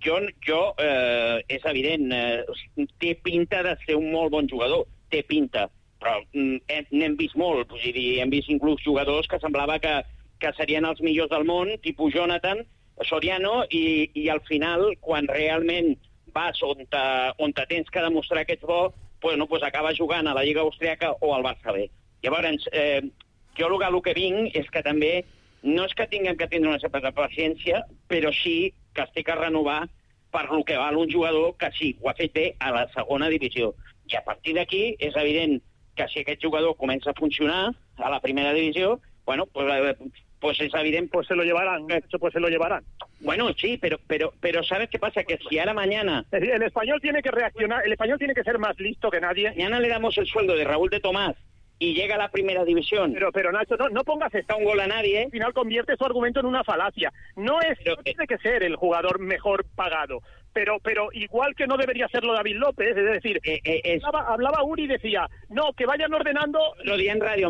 És evident, té pinta de ser un molt bon jugador, té pinta, però n'hem vist molt, vull dir, hem vist inclús jugadors que semblava que serien els millors del món, tipus Jonathan, Soriano, i al final, quan realment vas on te tens que demostrar que ets bo, doncs acabes jugant a la Lliga Austríaca o al Barça B. Llavors, jo el que vinc és que també no és que tinguem que tindre una certa paciència, però sí que estic a renovar per lo que val un jugador que sí, ho ha fet bé a la segona divisió. I a partir d'aquí és evident que si aquest jugador comença a funcionar a la primera divisió, bueno, pues es evidente, pues se lo llevarán. Bueno, sí, pero ¿sabes qué pasa? Que si ahora mañana... El español tiene que reaccionar, el español tiene que ser más listo que nadie. Mañana le damos el sueldo de Raúl de Tomás y llega a la primera división. Pero Nacho, no pongas un gol a nadie. Al final convierte su argumento en una falacia. No tiene que ser el jugador mejor pagado. Pero igual que no debería serlo David López, es decir, hablaba Uri y decía, no, que vayan ordenando... El otro día en Radio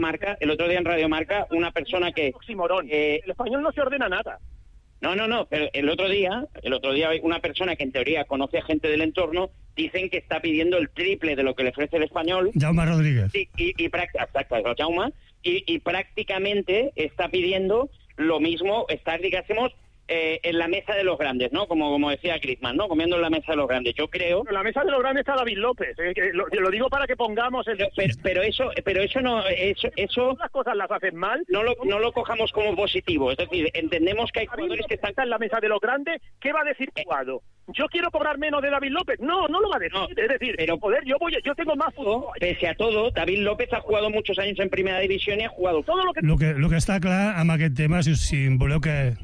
Marca, una persona que... el español no se ordena nada. No, pero el otro día una persona que en teoría conoce a gente del entorno, dicen que está pidiendo el triple de lo que le ofrece el español. Jaume Rodríguez. Exacto, Jaume, y prácticamente está pidiendo lo mismo, digásemos, en la mesa de los grandes, ¿no? Como decía Griezmann, ¿no? Comiendo en la mesa de los grandes. Yo creo... En la mesa de los grandes está David López. Lo digo para que pongamos... Pero eso no... Eso las cosas las hacen mal. No lo cojamos como positivo. Es decir, entendemos que hay jugadores que están en la mesa de los grandes. ¿Qué va a decir Guado? ¿Yo quiero cobrar menos de David López? No lo va a decir. No, es decir, pero joder, yo tengo más fútbol. Pese a todo, David López ha jugado muchos años en primera división y ha jugado... Todo lo que està clar amb aquest tema, si voleu que...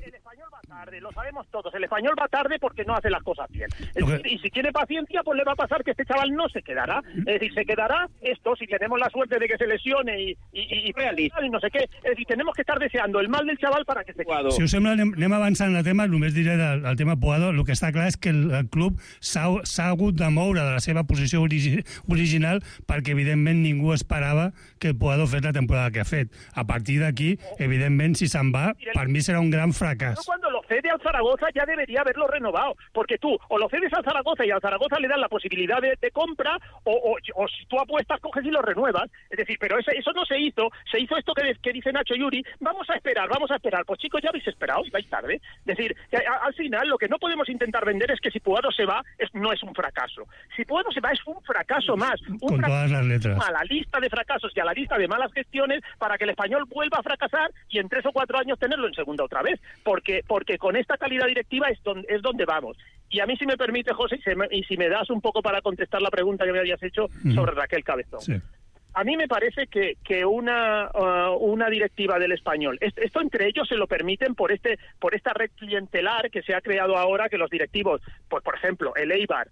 Lo sabemos todos, el español va tarde porque no hace las cosas bien. Y si tiene paciencia, pues le va a pasar que este chaval no se quedará. Es decir, se quedará esto si tenemos la suerte de que se lesione y no sé qué. Es decir, tenemos que estar deseando el mal del chaval para que se quede. Si us sembla, anem avançant el tema. Només diré del tema Puado. El que està clar és que el club s'ha hagut de moure de la seva posició original perquè, evidentment, ningú esperava que el Puado fes la temporada que ha fet. A partir d'aquí, evidentment, si se'n va, per mi serà un gran fracàs. Cuando lo cede al Zaragoza ya debería haberlo renovado, porque tú o lo cedes al Zaragoza y al Zaragoza le dan la posibilidad de compra, o si tú apuestas, coges y lo renuevas. Es decir, pero eso no se hizo esto que dice Nacho Yuri, vamos a esperar, pues chicos, ya habéis esperado y vais tarde. Es decir, al final lo que no podemos intentar vender es que si Puado se va, no es un fracaso. Si Puado se va es un fracaso más, con todas las letras. A la lista de fracasos y a la lista de malas gestiones para que el Español vuelva a fracasar y en 3 o 4 años tenerlo en segunda otra vez, porque con esta calidad directiva es donde vamos. Y a mí, si me permite, José, y si me das un poco para contestar la pregunta que me habías hecho sobre Raquel Cabezón. Sí. A mí me parece que una directiva del Español, esto entre ellos se lo permiten por esta red clientelar que se ha creado ahora, que los directivos, por ejemplo, el Eibar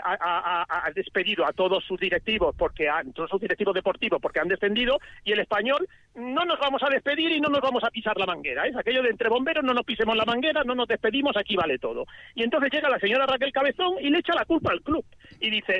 ha despedido a todos sus directivos todos sus directivos deportivos porque han descendido, y el Español no nos vamos a despedir y no nos vamos a pisar la manguera. Es aquello de entre bomberos, no nos pisemos la manguera, no nos despedimos, aquí vale todo. Y entonces llega la señora Raquel Cabezón y le echa la culpa al club y dice,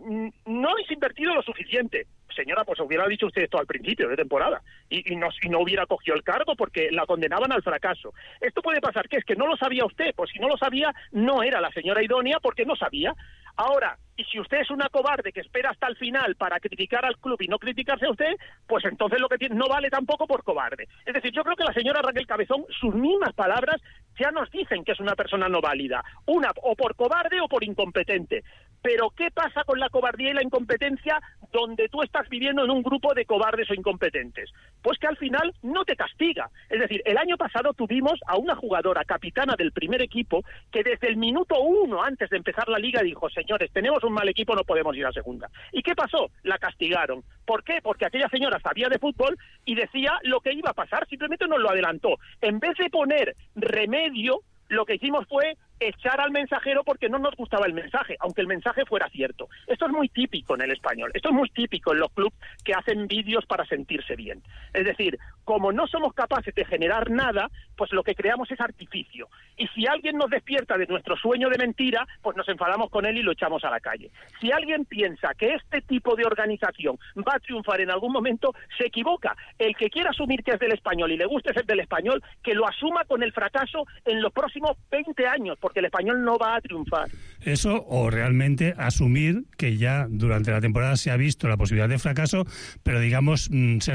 no habéis invertido lo suficiente. Señora, pues hubiera dicho usted esto al principio de temporada y no hubiera cogido el cargo porque la condenaban al fracaso. Esto puede pasar, que es que no lo sabía usted, pues si no lo sabía, no era la señora idónea porque no sabía. Ahora, y si usted es una cobarde que espera hasta el final para criticar al club y no criticarse a usted, pues entonces lo que tiene no vale tampoco por cobarde. Es decir, yo creo que la señora Raquel Cabezón, sus mismas palabras ya nos dicen que es una persona no válida, o por cobarde o por incompetente. Pero ¿qué pasa con la cobardía y la incompetencia donde tú estás viviendo en un grupo de cobardes o incompetentes? Pues que al final no te castiga. Es decir, el año pasado tuvimos a una jugadora capitana del primer equipo que desde el minuto 1 antes de empezar la liga dijo, señores, tenemos un mal equipo, no podemos ir a segunda. ¿Y qué pasó? La castigaron. ¿Por qué? Porque aquella señora sabía de fútbol y decía lo que iba a pasar, simplemente nos lo adelantó. En vez de poner remedio, lo que hicimos fue echar al mensajero porque no nos gustaba el mensaje, aunque el mensaje fuera cierto. Esto es muy típico en el Español, esto es muy típico en los clubes que hacen vídeos para sentirse bien. Es decir, como no somos capaces de generar nada, pues lo que creamos es artificio. Y si alguien nos despierta de nuestro sueño de mentira, pues nos enfadamos con él y lo echamos a la calle. Si alguien piensa que este tipo de organización va a triunfar en algún momento, se equivoca. El que quiera asumir que es del Español y le guste ser del Español, que lo asuma con el fracaso en los próximos 20 años, porque el Español no va a triunfar. Eso, o realmente asumir que ya durante la temporada se ha visto la posibilidad de fracaso, pero digamos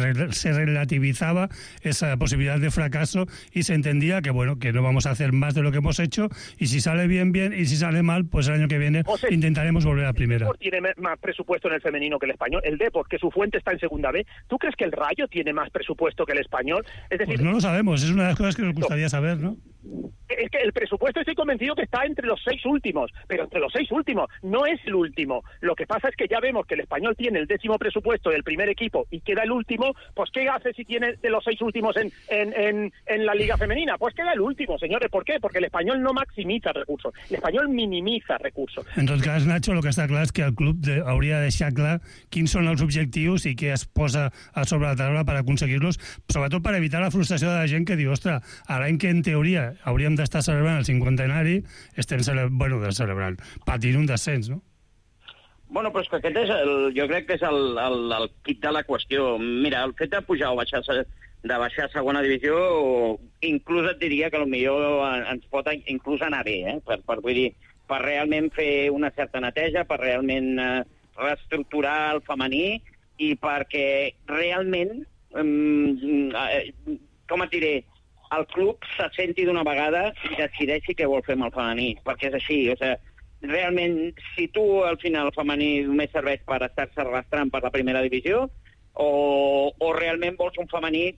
se relativizaba esa posibilidad de fracaso y se entendía que bueno, que no vamos a hacer más de lo que hemos hecho, y si sale bien, bien, y si sale mal, pues el año que viene José, intentaremos volver a primera. El tiene más presupuesto en el femenino que el Español. El Depor, que su fuente está en segunda B. ¿Tú crees que el Rayo tiene más presupuesto que el Español? Es decir, pues no lo sabemos, es una de las cosas que nos gustaría saber, ¿no? Es que el presupuesto, estoy convencido que está entre los 6 últimos, pero entre los 6 últimos, no es el último. Lo que pasa es que ya vemos que el Español tiene el 10º presupuesto del primer equipo y queda el último, pues ¿qué hace si tiene de los 6 últimos en la Liga Femenina? Pues queda el último, señores. ¿Por qué? Porque el Español no maximiza recursos, el Español minimiza recursos. En tot cas, Nacho, el que està clar és que el club hauria de deixar clar quins són els objectius i què es posa a sobre la taula per aconseguir-los, sobretot per evitar la frustració de la gent que diu, ostres, a l'any que en teoria hauríem d'estar celebrant el 50enari, estem celebrant, patint un descens, no? Bueno, però és que aquest és jo crec que és el kit de la qüestió. Mira, el fet de pujar o baixar a segona divisió, inclús et diria que potser ens pot inclús anar bé, vull dir, per realment fer una certa neteja, per realment reestructurar el femení i perquè realment, com et diré, el club se senti d'una vegada i decideixi què vol fer amb el femení, perquè és així, o sigui, realment, si tu al final el femení només serveix per estar-se arrastrant per la primera divisió, o realment vols un femení,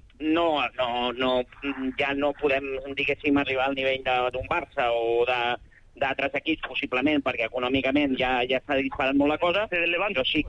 ja no podem, diguéssim, arribar al nivell d'un Barça o d'altres equips, possiblement, perquè econòmicament ja s'ha disparat molt la cosa, però sí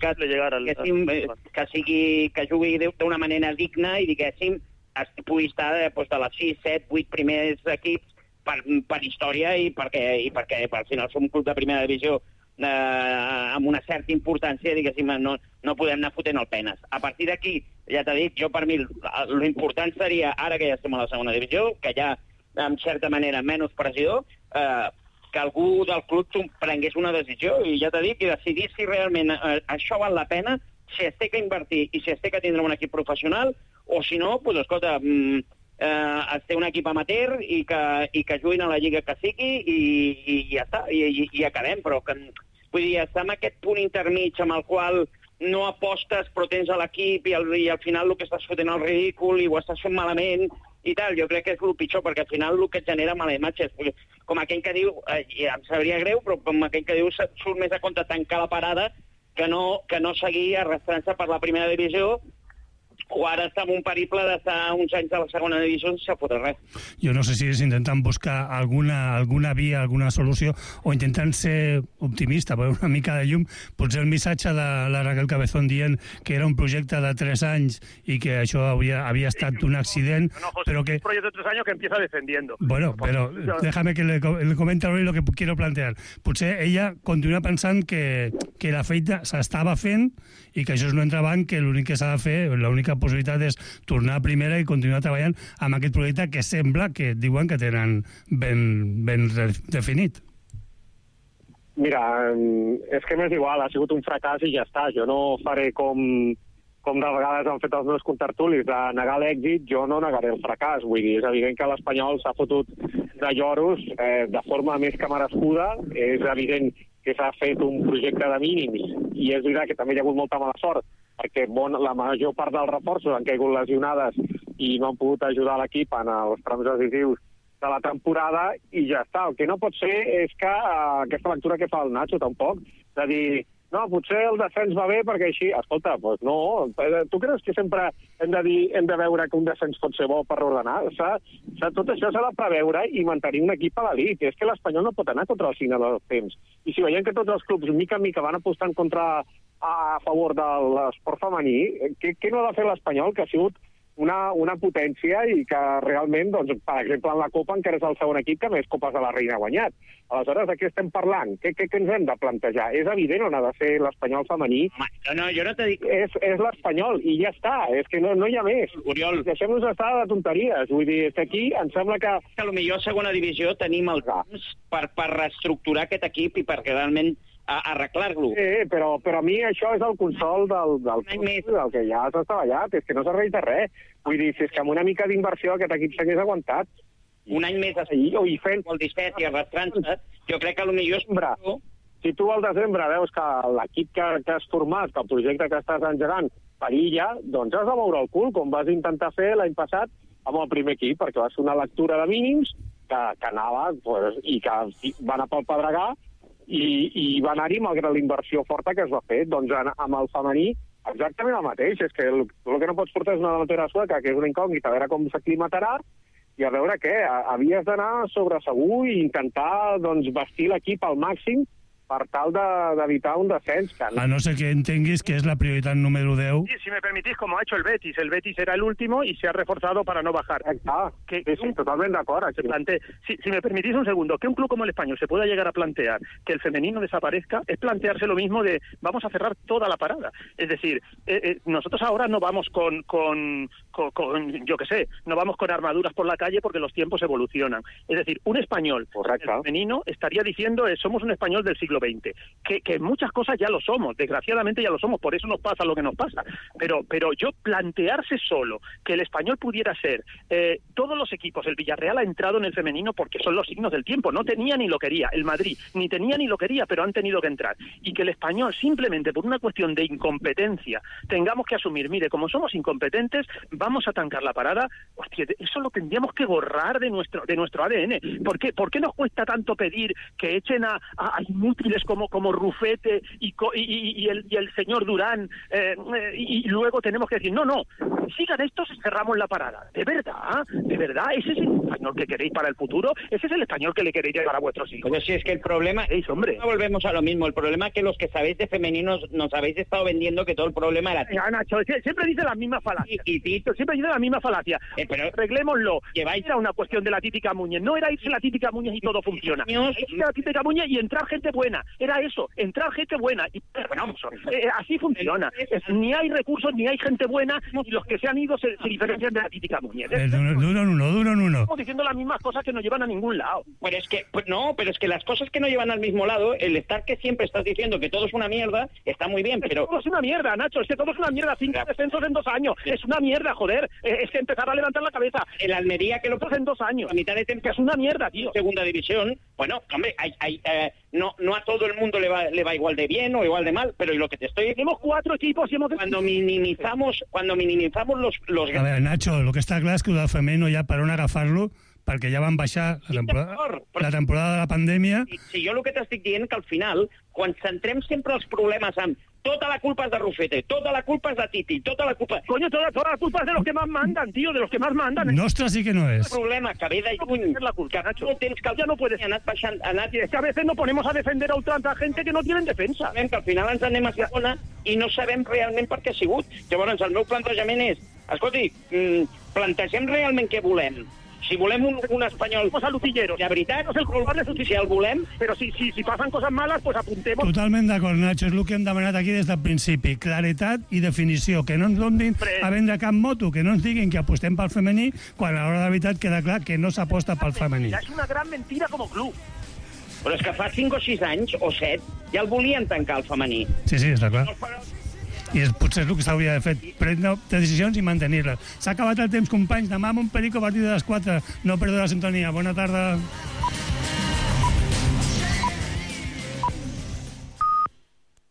que jugui d'una manera digna i, diguéssim, pugui estar de les 6, 7, 8 primers equips per història i perquè al final som un club de primera divisió amb una certa importància, diguéssim, no podem anar fotent el penes. A partir d'aquí, ja t'he dit, jo per mi l'important seria, ara que ja estem a la segona divisió, que hi ha, en certa manera, menys pressió, que algú del club prengués una decisió, i ja t'he dit, i decidir si realment això val la pena, si es té que invertir i si es té que tindre un equip professional, o si no, doncs escolta, es té un equip amateur i que juguin a la lliga que sigui i ja està, i acabem, però que, vull dir, estar en aquest punt intermig amb el qual no apostes però tens a l'equip i al final el que estàs fotent el ridícul i ho estàs fent malament i tal, jo crec que és el pitjor, perquè al final el que et genera mala imatge és com aquell que diu, em sabria greu, però com aquell que diu surt més a compte tancar la parada que no seguir arrastrant-se per la primera divisió, o ara està en un periple d'estar uns anys a la segona divisió sense fotre res. Jo no sé si és intentant buscar alguna via, alguna solució, o intentant ser optimista, veure una mica de llum. Potser el missatge de la Raquel Cabezón dient que era un projecte de 3 anys i que això havia estat un accident, pero que... Un proyecto de 3 años que empieza defendiendo. Bueno, pero déjame que le comente ahora lo que quiero plantear. Potser ella continua pensant que la feina s'estava fent i que això és no entrebanc, que l'únic que s'ha de fer, l'única possibilitat és tornar a primera i continuar treballant amb aquest projecte que sembla que diuen que tenen ben definit. Mira, és que m'és igual, ha sigut un fracàs i ja està. Jo no faré com de vegades han fet els meus contertulis, de negar l'èxit, jo no negaré el fracàs. Vull dir, és evident que l'Espanyol s'ha fotut de lloros de forma més que merescuda. És evident que s'ha fet un projecte de mínims i és veritat que també hi ha hagut molta mala sort perquè la major part dels reforços han caigut lesionades i no han pogut ajudar l'equip en els trams decisius de la temporada i ja està. El que no pot ser és que aquesta lectura que fa el Nacho tampoc, de dir, no, potser el descens va bé perquè així... Escolta, doncs no, tu creus que sempre hem de veure que un descens pot ser bo per ordenar? Tot això s'ha de preveure i mantenir un equip a l'elit. És que l'Espanyol no pot anar contra el signe dels temps. I si veiem que tots els clubs mica en mica van apostant a favor de l'esport femení, què no ha de fer l'Espanyol, que ha sigut una potència i que realment, doncs, per exemple, en la Copa encara és el segon equip que més Copes de la Reina ha guanyat. Aleshores, de què estem parlant? Què ens hem de plantejar? És evident on ha de ser l'Espanyol femení? No, jo no t'he dit... És l'Espanyol, i ja està. És que no hi ha més. Oriol. Deixem-nos estar de tonteries. Vull dir, que aquí em sembla que... A lo millor a segona divisió tenim el temps per reestructurar aquest equip i perquè realment arreglar-lo. Sí, però a mi això és el consol del que ja s'ha treballat, és que no serveix de res. Vull dir, si és que amb una mica d'inversió aquest equip s'hagués aguantat. Un any més i fent molt disfet i arrastrant-se, jo crec que potser és... Si tu al desembre veus que l'equip que has format, que el projecte que estàs engegant perilla, doncs has de moure el cul, com vas intentar fer l'any passat amb el primer equip, perquè va ser una lectura de mínims que anava i que va anar pel pedregar i va anar-hi malgrat la inversió forta que es va fer. Doncs amb el femení exactament el mateix. És que el que no pots portar és una davantera sueca, que és una incògnita, a veure com s'aclimatarà, i a veure què. Havies d'anar sobre segur i intentar vestir l'equip al màxim per tal d'evitar un descens. A no ser que entenguis que es la prioridad número 10. Sí, si me permitís, como ha hecho el Betis. El Betis era el último y se ha reforzado para no bajar. Sí, totalmente de acuerdo. Si me permitís un segundo, que un club como el Español se pueda llegar a plantear que el femenino desaparezca, es plantearse lo mismo de vamos a cerrar toda la parada. Es decir, nosotros ahora no vamos con yo qué sé, no vamos con armaduras por la calle porque los tiempos evolucionan. Es decir, un español femenino estaría diciendo somos un español del siglo XX, que muchas cosas ya lo somos, desgraciadamente ya lo somos, por eso nos pasa lo que nos pasa, pero yo plantearse solo que el Español pudiera ser todos los equipos, el Villarreal ha entrado en el femenino porque son los signos del tiempo, no tenía ni lo quería, el Madrid ni tenía ni lo quería, pero han tenido que entrar, y que el Español simplemente por una cuestión de incompetencia tengamos que asumir, mire, como somos incompetentes, vamos a tancar la parada. Hostia, eso lo tendríamos que borrar de nuestro ADN. ¿Por qué nos cuesta tanto pedir que echen a inútiles como Rufete y el señor Durán y luego tenemos que decir, no, sigan estos y cerramos la parada? ¿De verdad? ¿Ese es el español que queréis para el futuro? ¿Ese es el español que le queréis llegar a vuestros hijos? Pues si es que el problema... hombre. No volvemos a lo mismo. El problema es que los que sabéis de femeninos nos habéis estado vendiendo que todo el problema era... Nacho, siempre dice la misma falacia. Y Tito siempre dice la misma falacia. Pero arreglémoslo. Lleváis... Era una cuestión de la típica Muñez. No era irse la típica Muñez y todo funciona. Irse la típica Muñez y entrar gente buena. buena. Era eso, entrar gente buena. Y bueno, así funciona. Ni hay recursos, ni hay gente buena, y los que se han ido se diferencian de la típica muñeca. Duro en uno. Estamos diciendo las mismas cosas que nos llevan a ningún lado. Pero es que las cosas que no llevan al mismo lado, el estar que siempre estás diciendo que todo es una mierda, está muy bien, pero... Todo es una mierda, Nacho, es que todo es una mierda. 5 descensos en 2 años. Es una mierda, joder. Es que empezar a levantar la cabeza. El Almería, que lo puso en 2 años. A mitad de temporada, es una mierda, tío. Segunda división. Bueno, hombre, no a todo el mundo le va igual de bien o igual de mal, pero lo que te estoy... Tenemos 4 equipos y hemos... Cuando minimizamos los... A ver, Nacho, lo que està clar és que el femení no hi ha per on agafar-lo, perquè ja van baixar la temporada de la pandèmia. Si jo el que t'estic dient que al final, quan centrem sempre els problemes amb tota la culpa es de Rufete, tota la culpa es de Titi, tota la culpa... Coño, toda la culpa es de los que más mandan, tío, de los que más mandan. Nostra sí que no es. El problema que ve de lluny... la culpa, Nacho. No tens que... Ya no puedes... Es que a veces nos ponemos a defender a tanta gente que no tienen defensa. Que al final ens anem a segona i no sabem realment per què ha sigut. Llavors, el meu plantejament és... Escolti, plantegem realment què volem. Si volem un espanyol... Vamos a lucilleros. De veritat, si el volem... Però si passen coses malas, pues apuntemos... Totalment d'acord, Nacho. És el que hem demanat aquí des del principi. Claretat i definició. Que no ens donin a vendre cap moto. Que no ens diguin que apostem pel femení, quan a l'hora de veritat queda clar que no s'aposta pel femení. És una gran mentira com a club. Però és que fa 5 o 6 anys, o 7, ja el volien tancar el femení. Sí, està clar. I potser és el que s'hauria de fer, prendre decisions i mantenir-les. S'ha acabat el temps, companys. Demà amb un Perico a partir de les 4. No perdó la sintonia. Bona tarda.